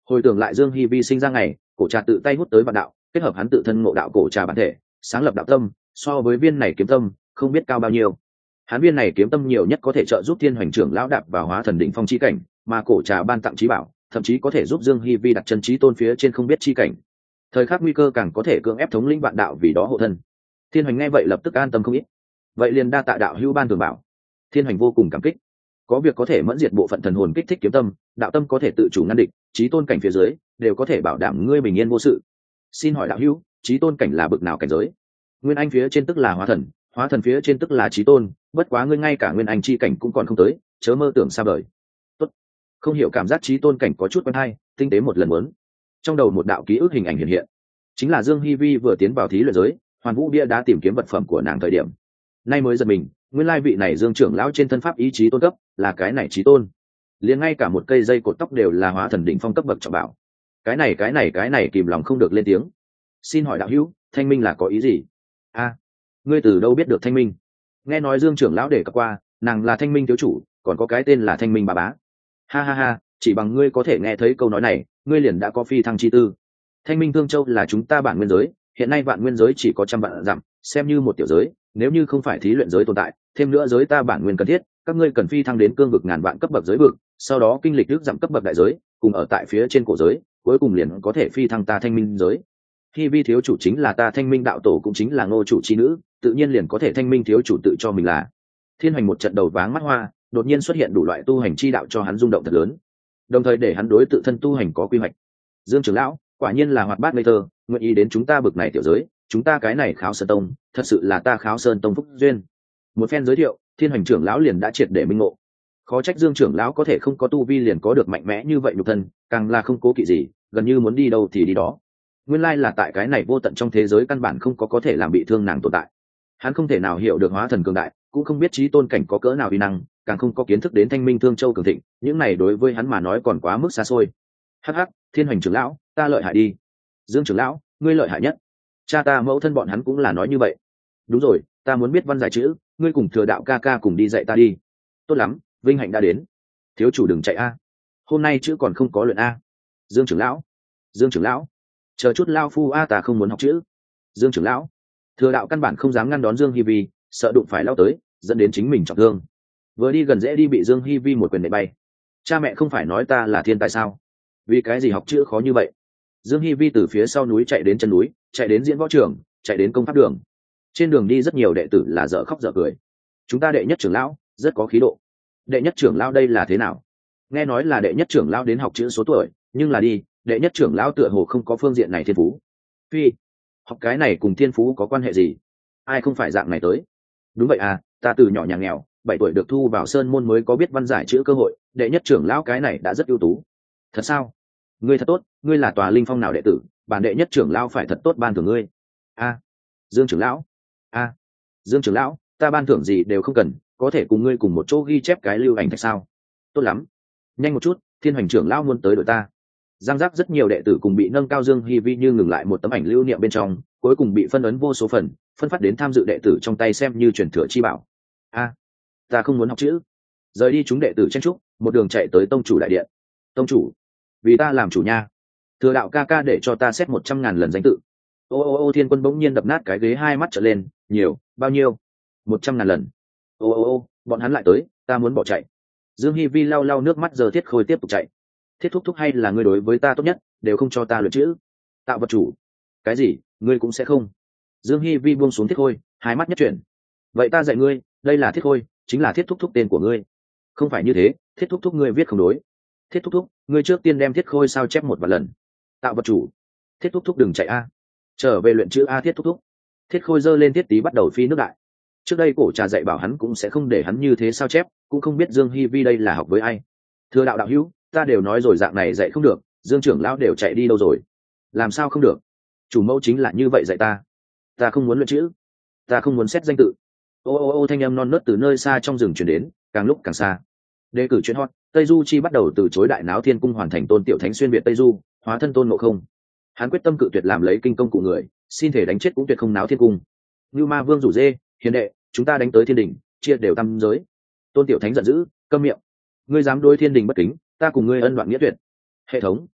Hồi tưởng lại Dương Hi Vi sinh ra ngày, cổ trà tự tay hút tới vạn đạo, kết hợp hắn tự thân ngộ đạo cổ trà bản thể, sáng lập đạo tâm, so với viên này kiếm tâm, không biết cao bao nhiêu. Hắn viên này kiếm tâm nhiều nhất có thể trợ giúp Thiên Hoành trưởng lão đạp vào hóa thần đỉnh phong chi cảnh, mà cổ trà ban tặng chí bảo, thậm chí có thể giúp Dương Hi Vi đặt chân chí tôn phía trên không biết chi cảnh. Thời khắc nguy cơ càng có thể cưỡng ép thống lĩnh vạn đạo vì đó hộ thân. Thiên Hoành nghe vậy lập tức an tâm không ít. Vậy liền đa tạ đạo hữu ban tường bảo. Thiên Hoành vô cùng cảm kích. Có việc có thể mẫn diệt bộ phận thần hồn kích thích kiếm tâm, đạo tâm có thể tự chủ ngăn địch, chí tôn cảnh phía dưới đều có thể bảo đảm ngươi bình yên vô sự. Xin hỏi đạo hữu, chí tôn cảnh là bậc nào cảnh giới? Nguyên anh phía trên tức là hóa thần, hóa thần phía trên tức là chí tôn, bất quá ngươi ngay cả nguyên anh chi cảnh cũng còn không tới, chớ mơ tưởng xa vời. Tốt. Không hiểu cảm giác chí tôn cảnh có chút quen hay, tinh tế một lần muốn. Trong đầu một đạo ký ức hình ảnh hiện hiện, chính là Dương Hi Vi vừa tiến vào thí luyện giới, Hoàn Vũ Bia đã tìm kiếm vật phẩm của nàng thời điểm. Nay mới giật mình, nguyên lai vị này Dương trưởng lão trên thân pháp ý chí tôn cấp, là cái này chí tôn. Liền ngay cả một cây dây cột tóc đều là hóa thần đỉnh phong cấp bậc trọng bảo. Cái này cái này cái này kìm lòng không được lên tiếng. Xin hỏi đạo hữu, thanh minh là có ý gì? A, ngươi từ đâu biết được thanh minh? Nghe nói Dương trưởng lão đề cập qua, nàng là thanh minh thiếu chủ, còn có cái tên là thanh minh bà bá. Ha ha ha, chỉ bằng ngươi có thể nghe thấy câu nói này, ngươi liền đã có phi thăng chi tư. Thanh minh thương châu là chúng ta bản nguyên giới, hiện nay vạn nguyên giới chỉ có trăm vạn dặm, xem như một tiểu giới, nếu như không phải thí luyện giới tồn tại, thêm nữa giới ta bản nguyên cần thiết, các ngươi cần phi thăng đến cương vực ngàn vạn cấp bậc giới vực, sau đó kinh lịch ước giảm cấp bậc đại giới, cùng ở tại phía trên cổ giới, cuối cùng liền có thể phi thăng ta thanh minh giới. Khi vi thiếu chủ chính là ta thanh minh đạo tổ, cũng chính là ngô chủ chi nữ, tự nhiên liền có thể thanh minh thiếu chủ tự cho mình là. Thiên Hoành một trận đầu váng mắt hoa, đột nhiên xuất hiện đủ loại tu hành chi đạo cho hắn rung động thật lớn, đồng thời để hắn đối tự thân tu hành có quy hoạch. Dương trưởng lão quả nhiên là hoạt bát ngây thơ, nguyện ý đến chúng ta bực này tiểu giới, chúng ta cái này Kháo Sơn Tông, thật sự là ta Kháo Sơn Tông phúc duyên. Một phen giới thiệu, Thiên Hoành trưởng lão liền đã triệt để minh ngộ. Khó trách Dương trưởng lão có thể không có tu vi liền có được mạnh mẽ như vậy nhục thân, càng là không cố kỵ gì, gần như muốn đi đâu thì đi đó. Nguyên lai là tại cái này vô tận trong thế giới căn bản không có có thể làm bị thương nàng tồn tại. Hắn không thể nào hiểu được hóa thần cường đại, cũng không biết chí tôn cảnh có cỡ nào uy năng, càng không có kiến thức đến thanh minh thương châu cường thịnh, những này đối với hắn mà nói còn quá mức xa xôi. Hắc hắc, Thiên Hoành trưởng lão, ta lợi hại đi. Dương trưởng lão, ngươi lợi hại nhất. Cha ta mẫu thân bọn hắn cũng là nói như vậy. Đúng rồi, ta muốn biết văn giải chữ, ngươi cùng Thừa đạo ca ca cùng đi dạy ta đi. Tốt lắm, vinh hạnh đã đến. Thiếu chủ đừng chạy a, hôm nay chữ còn không có luyện a. Dương trưởng lão, Dương trưởng lão, chờ chút lao phu a, ta không muốn học chữ. Dương trưởng lão, Thừa đạo căn bản không dám ngăn đón Dương Hi Vi, sợ đụng phải lao tới, dẫn đến chính mình trọng thương. Vừa đi gần dễ đi bị Dương Hi Vi một quyền đẩy bay. Cha mẹ không phải nói ta là thiên tài sao? Vì cái gì học chữ khó như vậy? Dương Hi Vi từ phía sau núi chạy đến chân núi, chạy đến diễn võ trường, chạy đến công pháp đường. Trên đường đi rất nhiều đệ tử là dở khóc dở cười. Chúng ta đệ nhất trưởng lão rất có khí độ. Đệ nhất trưởng lão đây là thế nào? Nghe nói là đệ nhất trưởng lão đến học chữ số tuổi, nhưng là đi, đệ nhất trưởng lão tựa hồ không có phương diện này thiên phú. Phi, học cái này cùng thiên phú có quan hệ gì? Ai không phải dạng này tới? Đúng vậy à, ta từ nhỏ nhà nghèo, bảy tuổi được thu vào sơn môn mới có biết văn giải chữ cơ hội, đệ nhất trưởng lão cái này đã rất ưu tú. Thật sao? Ngươi thật tốt, ngươi là tòa linh phong nào đệ tử, bản đệ nhất trưởng lão phải thật tốt ban thưởng ngươi. A, Dương trưởng lão. A, Dương trưởng lão, ta ban thưởng gì đều không cần, có thể cùng ngươi cùng một chỗ ghi chép cái lưu ảnh thạch sao? Tốt lắm, nhanh một chút, Thiên Hoành trưởng lão muốn tới đội ta. Giang giác rất nhiều đệ tử cùng bị nâng cao Dương Hi Vi như ngừng lại một tấm ảnh lưu niệm bên trong, cuối cùng bị phân ấn vô số phần, phân phát đến tham dự đệ tử trong tay xem như truyền thừa chi bảo. A, ta không muốn học chữ. Rời đi chúng đệ tử tranh trúc, một đường chạy tới tông chủ đại điện. Tông chủ, vì ta làm chủ nha. Thừa đạo ca ca để cho ta xét một trăm ngàn lần danh tự. Ô ô ô, Thiên Quân bỗng nhiên đập nát cái ghế, hai mắt trợn lên. Nhiều, bao nhiêu? Một trăm ngàn lần. Ô ô ô, bọn hắn lại tới, ta muốn bỏ chạy. Dương Hi Vi lau lau nước mắt, giờ Thiết Khôi tiếp tục chạy. Thiết thúc thúc hay là ngươi đối với ta tốt nhất, đều không cho ta luyện chữ. Tạo vật chủ, cái gì, ngươi cũng sẽ không? Dương Hi Vi buông xuống Thiết Khôi, hai mắt nhất chuyển. Vậy ta dạy ngươi, đây là Thiết Khôi, chính là Thiết thúc thúc tên của ngươi. Không phải như thế, Thiết thúc thúc ngươi viết không đối. Thiết thúc thúc, ngươi trước tiên đem Thiết Khôi sao chép một vài lần. Tạo vật chủ, Thiết thúc thúc đừng chạy a, trở về luyện chữ a. Thiết thúc thúc. Thiết Khôi giơ lên thiết tí bắt đầu phi nước đại. Trước đây cổ trà dạy bảo hắn cũng sẽ không để hắn như thế sao chép, cũng không biết Dương Hi Vi đây là học với ai. Thưa đạo đạo hữu, ta đều nói rồi dạng này dạy không được, Dương trưởng lão đều chạy đi đâu rồi? Làm sao không được? Chủ mẫu chính là như vậy dạy ta. Ta không muốn luyện chữ, ta không muốn xét danh tự. Ô ô ô, thanh âm non nớt từ nơi xa trong rừng truyền đến, càng lúc càng xa. Đề cử chuyện hot, Tây Du Chi bắt đầu từ chối đại náo Thiên Cung hoàn thành tôn tiểu thánh xuyên việt Tây Du, hóa thân tôn ngộ không. Hắn quyết tâm cự tuyệt làm lấy kinh công của người, xin thể đánh chết cũng tuyệt không náo Thiên Cung. Như Ma Vương rủ dê, hiền đệ, chúng ta đánh tới thiên đình, chia đều tam giới. Tôn tiểu thánh giận dữ, câm miệng. Ngươi dám đối thiên đình bất kính, ta cùng ngươi ân đoạn nghĩa tuyệt. Hệ thống,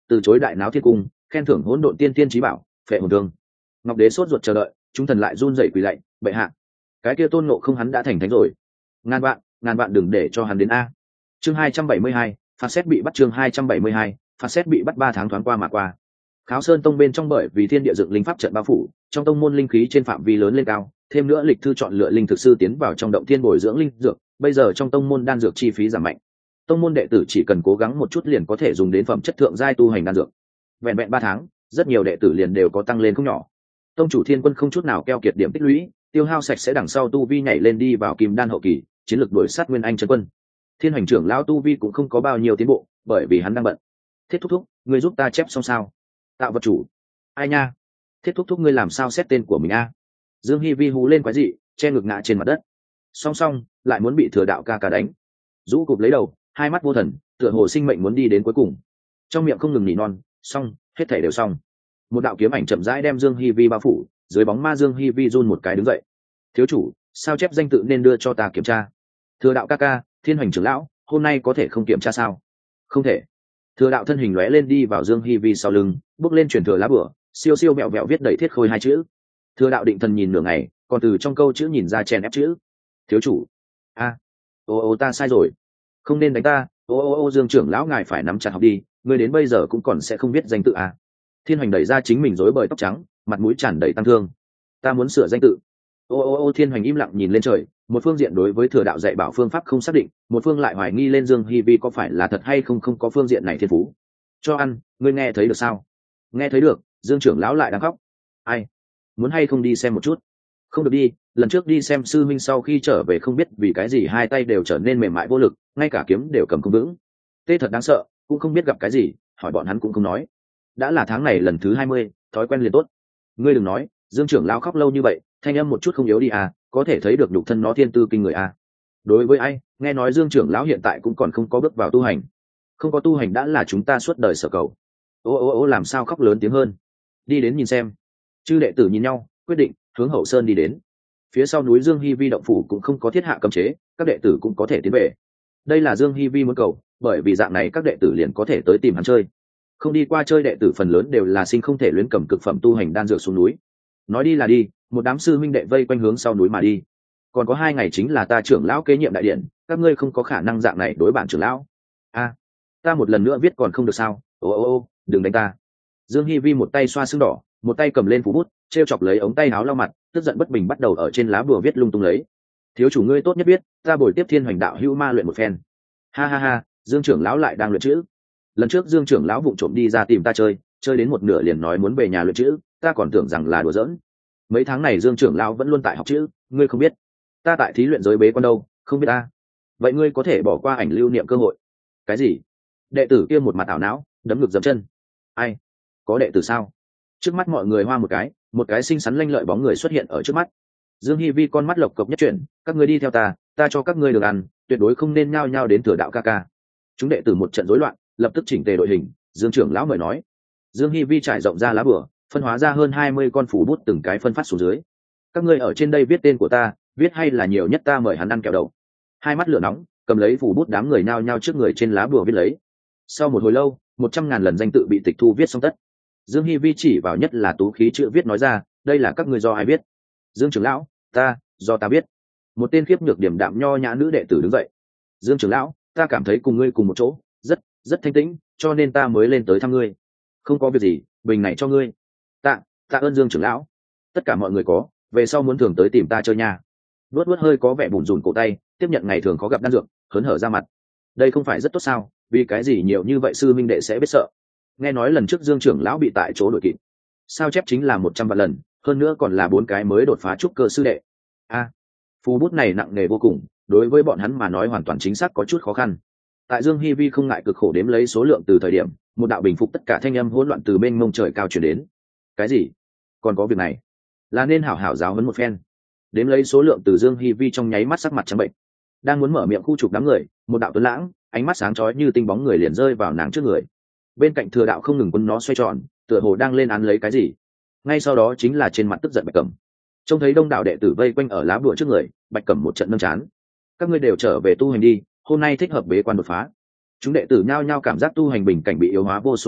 từ chối đại náo thiên cung, khen thưởng hỗn độn tiên tiên trí bảo phệ hồn thương. Ngọc đế sốt ruột chờ đợi, chúng thần lại run rẩy quỳ lạy, bệ hạ, cái kia tôn ngộ không hắn đã thành thánh rồi, ngàn vạn ngàn vạn đừng để cho hắn đến a. Chương hai trăm bảy mươi hai, phạt xét bị bắt. Chương hai trăm bảy mươi hai, phạt xét bị bắt. Ba tháng thoáng qua mà qua. Kháo Sơn tông bên trong bởi vì thiên địa dựng linh pháp trận bao phủ, trong tông môn linh khí trên phạm vi lớn lên cao, thêm nữa lịch thư chọn lựa linh thực sư tiến vào trong động thiên bồi dưỡng linh dược, bây giờ trong tông môn đan dược chi phí giảm mạnh. Tông môn đệ tử chỉ cần cố gắng một chút liền có thể dùng đến phẩm chất thượng giai tu hành đan dược. Vẹn vẹn ba tháng, rất nhiều đệ tử liền đều có tăng lên không nhỏ. Tông chủ Thiên Quân không chút nào keo kiệt điểm tích lũy, tiêu hao sạch sẽ đằng sau tu vi nhảy lên đi vào kim đan hậu kỳ, chiến lược đuổi sát Nguyên Anh chân quân. Thiên Hành trưởng lão tu vi cũng không có bao nhiêu tiến bộ, bởi vì hắn đang bận. Thiết thúc thúc, ngươi giúp ta chép xong sao? Tạo vật chủ. Ai nha? Thiết thúc thúc ngươi làm sao xét tên của mình a? Dương Hi Vi hú lên quái dị, che ngực ngã trên mặt đất. Song song, lại muốn bị Thừa Đạo ca ca đánh. Rũ cụp lấy đầu, hai mắt vô thần, tựa hồ sinh mệnh muốn đi đến cuối cùng. Trong miệng không ngừng nỉ non, xong, hết thảy đều xong. Một đạo kiếm ảnh chậm rãi đem Dương Hi Vi bao phủ, dưới bóng ma Dương Hi Vi run một cái đứng dậy. Thiếu chủ, sao chép danh tự nên đưa cho ta kiểm tra? Thừa Đạo ca ca, Thiên Hoành trưởng lão, hôm nay có thể không kiểm tra sao? Không thể. Thừa Đạo thân hình lóe lên đi vào Dương Hi Vi sau lưng, bước lên truyền thừa lá bửa, siêu siêu mẹo mẹo viết đầy thiết khôi hai chữ. Thừa Đạo định thần nhìn nửa ngày, còn từ trong câu chữ nhìn ra chèn ép chữ. Thiếu chủ. A, à, ô ô ta sai rồi, không nên đánh ta. Ô ô ô Dương trưởng lão ngài phải nắm chặt học đi, ngươi đến bây giờ cũng còn sẽ không biết danh tự à? Thiên Hoành đẩy ra chính mình rối bời tóc trắng, mặt mũi tràn đầy tăng thương. Ta muốn sửa danh tự. Ô ô ô Thiên Hoành im lặng nhìn lên trời, một phương diện đối với Thừa Đạo dạy bảo phương pháp không xác định, một phương lại hoài nghi lên Dương Hi Vi có phải là thật hay không không có phương diện này thiên phú. Cho ăn, ngươi nghe thấy được sao? Nghe thấy được. Dương trưởng lão lại đang khóc. Ai? Muốn hay không đi xem một chút? Không được đi, lần trước đi xem sư minh sau khi trở về không biết vì cái gì hai tay đều trở nên mềm mại vô lực, ngay cả kiếm đều cầm không vững. Tê thật đáng sợ, cũng không biết gặp cái gì, hỏi bọn hắn cũng không nói. Đã là tháng này lần thứ hai mươi, thói quen liền tốt. Ngươi đừng nói, Dương trưởng lão khóc lâu như vậy, thanh âm một chút không yếu đi à, có thể thấy được nhục thân nó thiên tư kinh người à. Đối với ai, nghe nói Dương trưởng lão hiện tại cũng còn không có bước vào tu hành. Không có tu hành đã là chúng ta suốt đời sở cầu. Ô ô ô làm sao khóc lớn tiếng hơn? Đi đến nhìn xem. Chư đệ tử nhìn nhau, quyết định hướng hậu sơn đi đến. Phía sau núi Dương Hi Vi động phủ cũng không có thiết hạ cấm chế, các đệ tử cũng có thể tiến về. Đây là Dương Hi Vi muốn cầu, bởi vì dạng này các đệ tử liền có thể tới tìm hắn chơi. Không đi qua chơi đệ tử phần lớn đều là sinh không thể luyến cầm cực phẩm tu hành đan dược xuống núi. Nói đi là đi, một đám sư minh đệ vây quanh hướng sau núi mà đi. Còn có hai ngày chính là ta trưởng lão kế nhiệm đại điện, các ngươi không có khả năng dạng này đối bản trưởng lão. A, ta một lần nữa viết còn không được sao? Ô ô ô, đừng đánh ta. Dương Hi Vi một tay xoa sưng đỏ, một tay cầm lên phù bút, treo chọc lấy ống tay áo lau mặt, tức giận bất bình bắt đầu ở trên lá bùa viết lung tung lấy. Thiếu chủ ngươi tốt nhất biết, ta bồi tiếp Thiên Hoành đạo hữu ma luyện một phen. Ha ha ha, Dương trưởng lão lại đang luyện chữ. Lần trước Dương trưởng lão vụng trộm đi ra tìm ta chơi, chơi đến một nửa liền nói muốn về nhà luyện chữ, ta còn tưởng rằng là đùa giỡn. Mấy tháng này Dương trưởng lão vẫn luôn tại học chữ, ngươi không biết. Ta tại thí luyện giới bế quan đâu, không biết ta. Vậy ngươi có thể bỏ qua ảnh lưu niệm cơ hội. Cái gì? Đệ tử kia một mặt ảo não, đấm ngực dậm chân. Ai? Có đệ tử sao? Trước mắt mọi người hoa một cái, một cái xinh xắn lanh lợi bóng người xuất hiện ở trước mắt. Dương Hi Vi con mắt lộc cộc nhất chuyển, các ngươi đi theo ta, ta cho các ngươi được ăn, tuyệt đối không nên nhao nhao đến Thừa Đạo ca ca. Chúng đệ tử một trận rối loạn, lập tức chỉnh tề đội hình. Dương trưởng lão mời nói. Dương Hi Vi trải rộng ra lá bửa, phân hóa ra hơn hai mươi con phủ bút từng cái phân phát xuống dưới. Các ngươi ở trên đây viết tên của ta, viết hay là nhiều nhất ta mời hắn ăn kẹo đậu. Hai mắt lửa nóng, cầm lấy phủ bút đám người nhao nhao trước người trên lá bửa viết lấy. Sau một hồi lâu, một trăm ngàn lần danh tự bị tịch thu viết xong tất. Dương Hi Vi chỉ vào nhất là tú khí chữ viết nói ra, đây là các ngươi do ai biết? Dương trưởng lão, ta, do ta biết. Một tên khiếp nhược điểm đạm nho nhã nữ đệ tử đứng dậy. Dương trưởng lão, ta cảm thấy cùng ngươi cùng một chỗ, rất, rất thanh tĩnh, cho nên ta mới lên tới thăm ngươi. Không có việc gì, bình này cho ngươi. Tạ, tạ ơn Dương trưởng lão. Tất cả mọi người có, về sau muốn thường tới tìm ta chơi nha. Vuốt vuốt hơi có vẻ bủn rủn cổ tay, tiếp nhận ngày thường khó gặp đan dược, hớn hở ra mặt. Đây không phải rất tốt sao? Vì cái gì nhiều như vậy sư minh đệ sẽ biết sợ? Nghe nói lần trước Dương trưởng lão bị tại chỗ đuổi kịp, sao chép chính là một trăm vạn lần, hơn nữa còn là bốn cái mới đột phá trúc cơ sư đệ. A, à, phù bút này nặng nề vô cùng, đối với bọn hắn mà nói hoàn toàn chính xác có chút khó khăn. Tại Dương Hi Vi không ngại cực khổ đếm lấy số lượng từ thời điểm, một đạo bình phục tất cả thanh âm hỗn loạn từ bên mông trời cao truyền đến. Cái gì? Còn có việc này? Là nên hảo hảo giáo huấn một phen. Đếm lấy số lượng từ Dương Hi Vi trong nháy mắt sắc mặt trắng bệnh, đang muốn mở miệng khu trục đám người, một đạo tuấn lãng, ánh mắt sáng chói như tinh bóng người liền rơi vào nàng trước người. Bên cạnh Thừa Đạo không ngừng quân nó xoay tròn, tựa hồ đang lên án lấy cái gì. Ngay sau đó chính là trên mặt tức giận Bạch Cẩm. Trông thấy đông đảo đệ tử vây quanh ở lá bùa trước người, Bạch Cẩm một trận nâng chán. Các ngươi đều trở về tu hành đi, hôm nay thích hợp bế quan đột phá. Chúng đệ tử nhao nhao cảm giác tu hành bình cảnh bị yếu hóa vô số lần,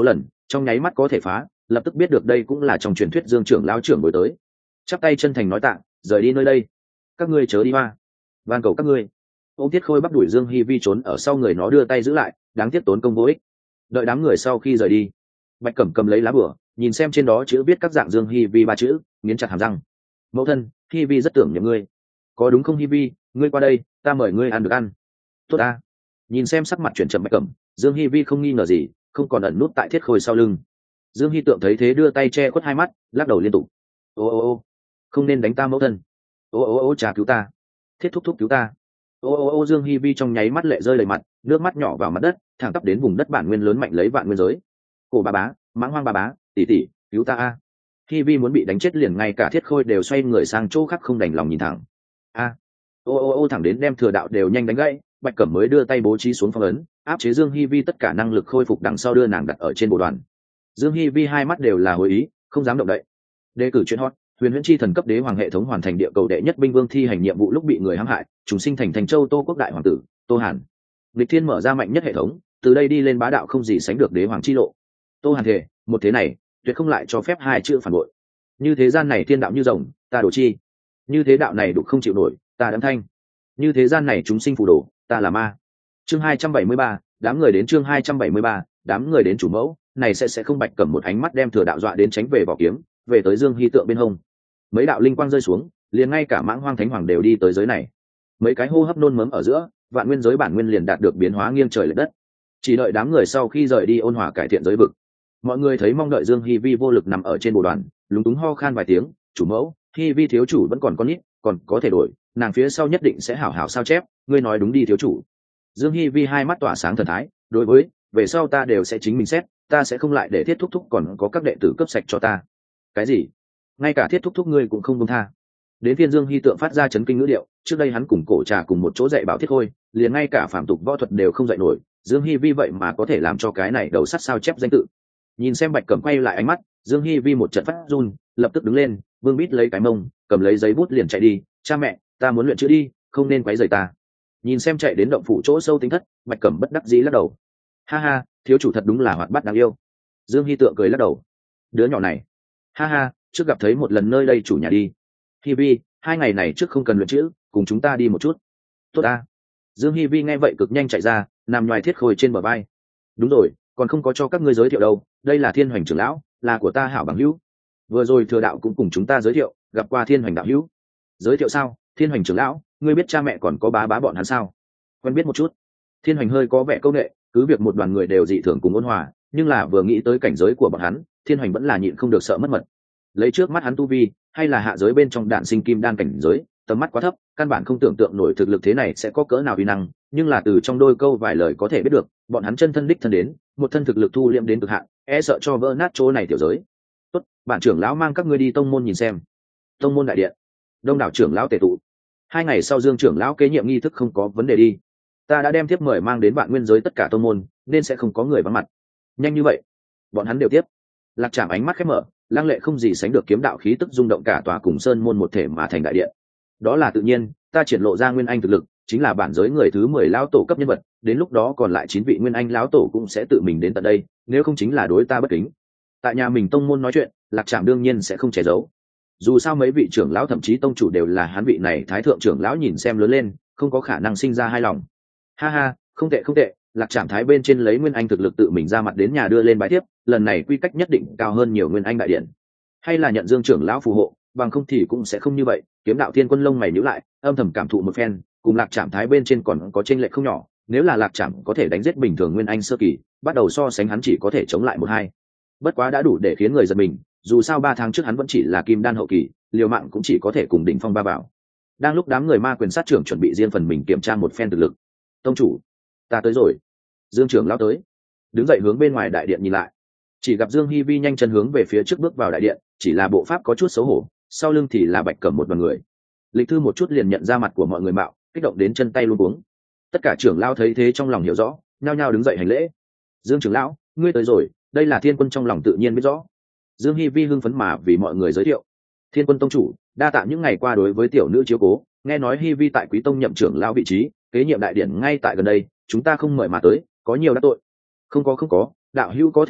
trong nháy mắt có thể phá, lập tức biết được đây cũng là trong truyền thuyết Dương trưởng lão trưởng bồi tới, chắp tay chân thành nói tạ, rời đi nơi đây, các ngươi chớ đi hoa, van cầu các ngươi. Ôm Tiết Khôi bắt đuổi Dương Hi Vi trốn ở sau người nó đưa tay giữ lại, đáng tiếc tốn công vô ích. Đợi đám người sau khi rời đi, Bạch Cẩm cầm lấy lá bửa, nhìn xem trên đó chữ viết các dạng Dương Hi Vi ba chữ, nghiến chặt hàm răng. Mẫu thân, Hi Vi rất tưởng nhớ ngươi, có đúng không Hi Vi, ngươi qua đây, ta mời ngươi ăn được ăn. Tốt ta. Nhìn xem sắc mặt chuyển chậm Bạch Cẩm, Dương Hi Vi không nghi ngờ gì, không còn ẩn nút tại Thiết Khôi sau lưng. Dương Hi Tượng thấy thế đưa tay che khuất hai mắt, lắc đầu liên tục. Ô ô ô, không nên đánh ta mẫu thân. Ô ô ô, cha cứu ta. Thiết thúc thúc cứu ta. Ô ô ô, Dương Hi Vi trong nháy mắt lệ rơi đầy mặt, nước mắt nhỏ vào mặt đất, thẳng tắp đến vùng đất bản nguyên lớn mạnh lấy vạn nguyên giới. Cổ bà bá, mãng hoang bà bá, tỷ tỷ, cứu ta a. Hi Vi muốn bị đánh chết liền, ngay cả Thiết Khôi đều xoay người sang chỗ khác không đành lòng nhìn thẳng. A. Ô ô ô, thẳng đến đem thừa đạo đều nhanh đánh gãy, Bạch Cẩm mới đưa tay bố trí xuống phong ấn, áp chế Dương Hi Vi tất cả năng lực khôi phục, đằng sau đưa nàng đặt ở trên bộ đoàn. Dương Hi Vi hai mắt đều là hồi ý, không dám động đậy. Đề cử chuyện hot, Huyền Huyễn Chi thần cấp đế hoàng hệ thống hoàn thành địa cầu đệ nhất binh vương thi hành nhiệm vụ lúc bị người hãm hại, chúng sinh thành Thành Châu Tô quốc đại hoàng tử, Tô Hàn. Lịch Thiên mở ra mạnh nhất hệ thống, từ đây đi lên bá đạo không gì sánh được đế hoàng chi lộ. Tô Hàn thể, một thế này, tuyệt không lại cho phép hai chữ phản bội. Như thế gian này thiên đạo như rồng, ta đổ chi. Như thế đạo này đục không chịu nổi, ta đấm thanh. Như thế gian này chúng sinh phù đồ, ta là ma. Chương hai trăm bảy mươi ba, đám người đến chương hai trăm bảy mươi ba, đám người đến chủ mẫu, này sẽ sẽ không. Bạch Cẩm một ánh mắt đem thừa đạo dọa đến tránh về vỏ kiếm, về tới Dương Hi Tượng bên hông. Mấy đạo linh quang rơi xuống, liền ngay cả Mãng Hoang Thánh Hoàng đều đi tới giới này. Mấy cái hô hấp nôn mớm ở giữa, vạn nguyên giới bản nguyên liền đạt được biến hóa nghiêng trời lệch đất. Chỉ đợi đám người sau khi rời đi ôn hòa cải thiện giới vực. Mọi người thấy mong đợi Dương Hi Vi vô lực nằm ở trên bộ đoàn, lúng túng ho khan vài tiếng, "Chủ mẫu, Hi Vi thiếu chủ vẫn còn con nít, còn có thể đổi, nàng phía sau nhất định sẽ hảo hảo sao chép, ngươi nói đúng đi thiếu chủ." Dương Hi Vi hai mắt tỏa sáng thần thái, "Đối với, về sau ta đều sẽ chính mình xét, ta sẽ không lại để Thiết thúc thúc còn có các đệ tử cấp sạch cho ta." "Cái gì? Ngay cả Thiết thúc thúc ngươi cũng không buông tha?" Đến phiên Dương Hi Tượng phát ra chấn kinh ngữ điệu, trước đây hắn cùng Cổ Trà cùng một chỗ dạy bảo Thiết Khôi, liền ngay cả phàm tục võ thuật đều không dạy nổi, Dương Hi Vi vậy mà có thể làm cho cái này đầu sắt sao chép danh tự. Nhìn xem Bạch Cẩm quay lại ánh mắt, Dương Hi Vi một trận phát run, lập tức đứng lên, vương bít lấy cái mông, cầm lấy giấy bút liền chạy đi, "Cha mẹ, ta muốn luyện chữ đi, không nên quấy rầy ta." Nhìn xem chạy đến động phủ chỗ sâu tính thất, Bạch Cẩm bất đắc dĩ lắc đầu. "Ha ha, thiếu chủ thật đúng là hoạt bát đáng yêu." Dương Hi Tượng cười lắc đầu. "Đứa nhỏ này, ha ha, trước gặp thấy một lần nơi đây chủ nhà đi. Hi Vi, hai ngày này trước không cần luyện chữ, cùng chúng ta đi một chút." "Tốt a." Dương Hi Vi nghe vậy cực nhanh chạy ra, nằm nhoài Thiết Khôi trên bờ vai. "Đúng rồi, còn không có cho các ngươi giới thiệu đâu, đây là Thiên Hoành trưởng lão, là của ta hảo bằng hữu. Vừa rồi thừa đạo cũng cùng chúng ta giới thiệu, gặp qua Thiên Hoành đạo hữu." "Giới thiệu sao? Thiên Hoành trưởng lão, ngươi biết cha mẹ còn có bá bá bọn hắn sao?" "Quen biết một chút." Thiên Hoành hơi có vẻ câu nệ, cứ việc một đoàn người đều dị thường cùng ôn hòa, nhưng là vừa nghĩ tới cảnh giới của bọn hắn, Thiên Hoành vẫn là nhịn không được sợ mất mật. Lấy trước mắt hắn tu vi, hay là hạ giới bên trong đạn sinh kim đan cảnh giới, tầm mắt quá thấp, căn bản không tưởng tượng nổi thực lực thế này sẽ có cỡ nào uy năng, nhưng là từ trong đôi câu vài lời có thể biết được, bọn hắn chân thân đích thân đến, một thân thực lực thu liệm đến cực hạn, e sợ cho vỡ nát chỗ này tiểu giới. "Tốt, bản trưởng lão mang các ngươi đi tông môn nhìn xem." Tông môn đại điện, đông đảo trưởng lão tề tụ. Hai ngày sau Dương trưởng lão kế nhiệm nghi thức không có vấn đề đi. Ta đã đem tiếp mời mang đến vạn nguyên giới tất cả tông môn, nên sẽ không có người vắng mặt. Nhanh như vậy? Bọn hắn đều tiếp. Lạc Trảm ánh mắt khép mở, lăng lệ không gì sánh được kiếm đạo khí tức rung động cả tòa cùng sơn môn một thể mà thành đại điện. "Đó là tự nhiên, ta triển lộ ra nguyên anh thực lực, chính là bản giới người thứ mười lão tổ cấp nhân vật, đến lúc đó còn lại chín vị nguyên anh lão tổ cũng sẽ tự mình đến tận đây, nếu không chính là đối ta bất kính." Tại nhà mình tông môn nói chuyện, Lạc Trảm đương nhiên sẽ không che giấu. Dù sao mấy vị trưởng lão thậm chí tông chủ đều là hắn vị này thái thượng trưởng lão nhìn xem lớn lên, không có khả năng sinh ra hai lòng. "Ha ha, không tệ không tệ." Lạc Trảm thái bên trên lấy nguyên anh thực lực tự mình ra mặt đến nhà đưa lên bài tiếp, lần này quy cách nhất định cao hơn nhiều nguyên anh đại điện. Hay là nhận Dương trưởng lão phù hộ, bằng không thì cũng sẽ không như vậy. Kiếm đạo thiên quân lông mày nhíu lại, âm thầm cảm thụ một phen, cùng Lạc Trảm thái bên trên còn có chênh lệch không nhỏ, nếu là Lạc Trảm có thể đánh giết bình thường nguyên anh sơ kỳ, bắt đầu so sánh hắn chỉ có thể chống lại một hai. Bất quá đã đủ để khiến người giật mình, dù sao ba tháng trước hắn vẫn chỉ là kim đan hậu kỳ, liều mạng cũng chỉ có thể cùng đỉnh phong ba bảo. Đang lúc đám người ma quyền sát trưởng chuẩn bị riêng phần mình kiểm tra một phen thực lực, "Tông chủ, ta tới rồi." Dương trưởng lão tới, đứng dậy hướng bên ngoài đại điện nhìn lại, chỉ gặp Dương Hi Vi nhanh chân hướng về phía trước bước vào đại điện, chỉ là bộ pháp có chút xấu hổ, sau lưng thì là Bạch Cẩm một đoàn người. Lịch Thư một chút liền nhận ra mặt của mọi người mạo, kích động đến chân tay luống cuống. Tất cả trưởng lão thấy thế trong lòng hiểu rõ, nhao nhao đứng dậy hành lễ. "Dương trưởng lão, ngươi tới rồi, đây là Thiên Quân." Trong lòng tự nhiên biết rõ. Dương Hi Vi hưng phấn mà vì mọi người giới thiệu, "Thiên Quân tông chủ, đa tạ những ngày qua đối với tiểu nữ chiếu cố, nghe nói Hi Vi tại Quý tông nhậm trưởng lão vị trí, kế nhiệm đại điển ngay tại gần đây, chúng ta không mời mà tới, có nhiều đã tội." "Không có không có, đạo hữu có thể đến,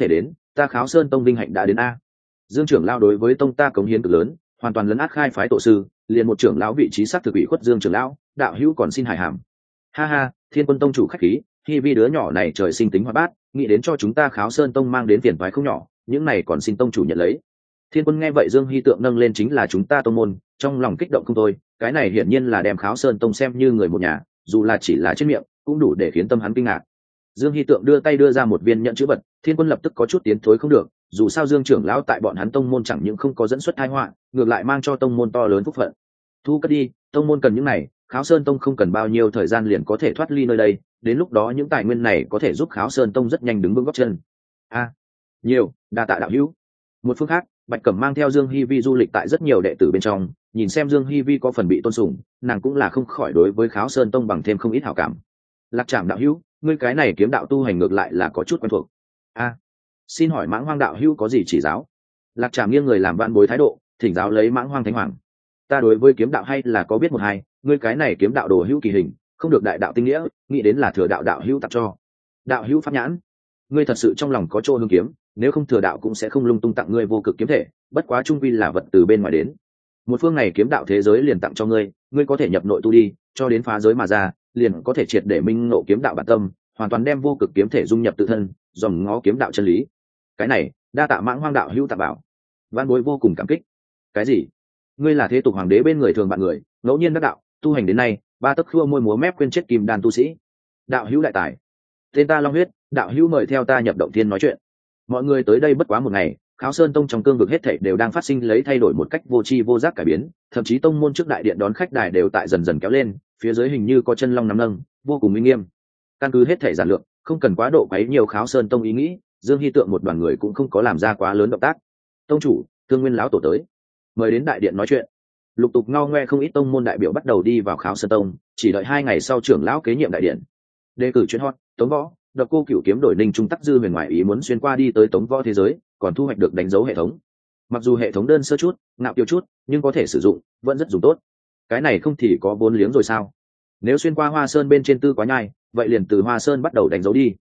ta Kháo Sơn tông vinh hạnh đã đến a. Dương trưởng lão đối với tông ta cống hiến cực lớn, hoàn toàn lấn át khai phái tổ sư, liền một trưởng lão vị trí sắc thực ủy khuất Dương trưởng lão, đạo hữu còn xin hài hàm. Ha ha, Thiên Quân tông chủ khách khí, khi vi đứa nhỏ này trời sinh tính hoạt bát, nghĩ đến cho chúng ta Kháo Sơn tông mang đến phiền toái không nhỏ, những này còn xin tông chủ nhận lấy. Thiên Quân nghe vậy Dương Hy Tượng nâng lên chính là chúng ta tông môn, trong lòng kích động không thôi, cái này hiển nhiên là đem Kháo Sơn tông xem như người một nhà, dù là chỉ là trên miệng, cũng đủ để khiến tâm hắn kinh ngạc. Dương Hy Tượng đưa tay đưa ra một viên nhận chữ vật, Thiên Quân lập tức có chút tiến thối không được, dù sao Dương trưởng lão tại bọn hắn tông môn chẳng những không có dẫn xuất tai họa, ngược lại mang cho tông môn to lớn phúc phận. Thu cất đi, tông môn cần những này, Kháo Sơn tông không cần bao nhiêu thời gian liền có thể thoát ly nơi đây, đến lúc đó những tài nguyên này có thể giúp Kháo Sơn tông rất nhanh đứng vững gót chân. A, nhiều, đa tạ đạo hữu. Một phương khác, Bạch Cẩm mang theo Dương Hi Vi du lịch tại rất nhiều đệ tử bên trong, nhìn xem Dương Hi Vi có phần bị tôn sùng, nàng cũng là không khỏi đối với Kháo Sơn tông bằng thêm không ít hảo cảm. Lạc Trảm đạo hữu, ngươi cái này kiếm đạo tu hành ngược lại là có chút quen thuộc. A, xin hỏi Mãng Hoang đạo hữu có gì chỉ giáo? Lạc Trảm nghiêng người làm vạn bối thái độ, thỉnh giáo lấy Mãng Hoang Thánh Hoàng. Ta đối với kiếm đạo hay là có biết một hai, ngươi cái này kiếm đạo đồ hữu kỳ hình, không được đại đạo tinh nghĩa, nghĩ đến là thừa đạo đạo hữu tặng cho. Đạo hữu pháp nhãn, ngươi thật sự trong lòng có chỗ hương kiếm, nếu không thừa đạo cũng sẽ không lung tung tặng ngươi vô cực kiếm thể, bất quá trung quy là vật từ bên ngoài đến. Một phương này kiếm đạo thế giới liền tặng cho ngươi, ngươi có thể nhập nội tu đi, cho đến phá giới mà ra, liền có thể triệt để minh ngộ kiếm đạo bản tâm, hoàn toàn đem vô cực kiếm thể dung nhập tự thân, dòm ngó kiếm đạo chân lý. Cái này, đa tạ Mãng Hoang đạo hữu tặng bảo, vạn bối vô cùng cảm kích. Cái gì? Ngươi là thế tục hoàng đế bên người thường bạn người, ngẫu nhiên đắc đạo, tu hành đến nay, ba tấc khua môi múa mép quên chết kim đan tu sĩ. Đạo hữu đại tài, tên ta Long Huyết, đạo hữu mời theo ta nhập động thiên nói chuyện. Mọi người tới đây bất quá một ngày, Kháo Sơn tông trong cương vực hết thảy đều đang phát sinh lấy thay đổi một cách vô tri vô giác cải biến, thậm chí tông môn trước đại điện đón khách đài đều tại dần dần kéo lên, phía dưới hình như có chân long nắm nâng, vô cùng uy nghiêm. Căn cứ hết thảy giản lược, không cần quá độ quấy nhiều Kháo Sơn tông ý nghĩ, Dương Hy Tượng một đoàn người cũng không có làm ra quá lớn động tác. Tông chủ, Thương Nguyên lão tổ tới, mời đến đại điện nói chuyện. Lục tục ngao ngoe không ít tông môn đại biểu bắt đầu đi vào Kháo Sơn tông, chỉ đợi hai ngày sau trưởng lão kế nhiệm đại điện. Đề cử chuyên hot, Tống Võ, Độc Cô Cửu kiếm đổi Ninh Trung Tắc Dư huyền ngoại ý muốn xuyên qua đi tới Tống Võ thế giới, còn thu hoạch được đánh dấu hệ thống. Mặc dù hệ thống đơn sơ chút, ngạo kiều chút, nhưng có thể sử dụng, vẫn rất dùng tốt. Cái này không thì có vốn liếng rồi sao? Nếu xuyên qua Hoa Sơn bên trên tư quá nhai, vậy liền từ Hoa Sơn bắt đầu đánh dấu đi.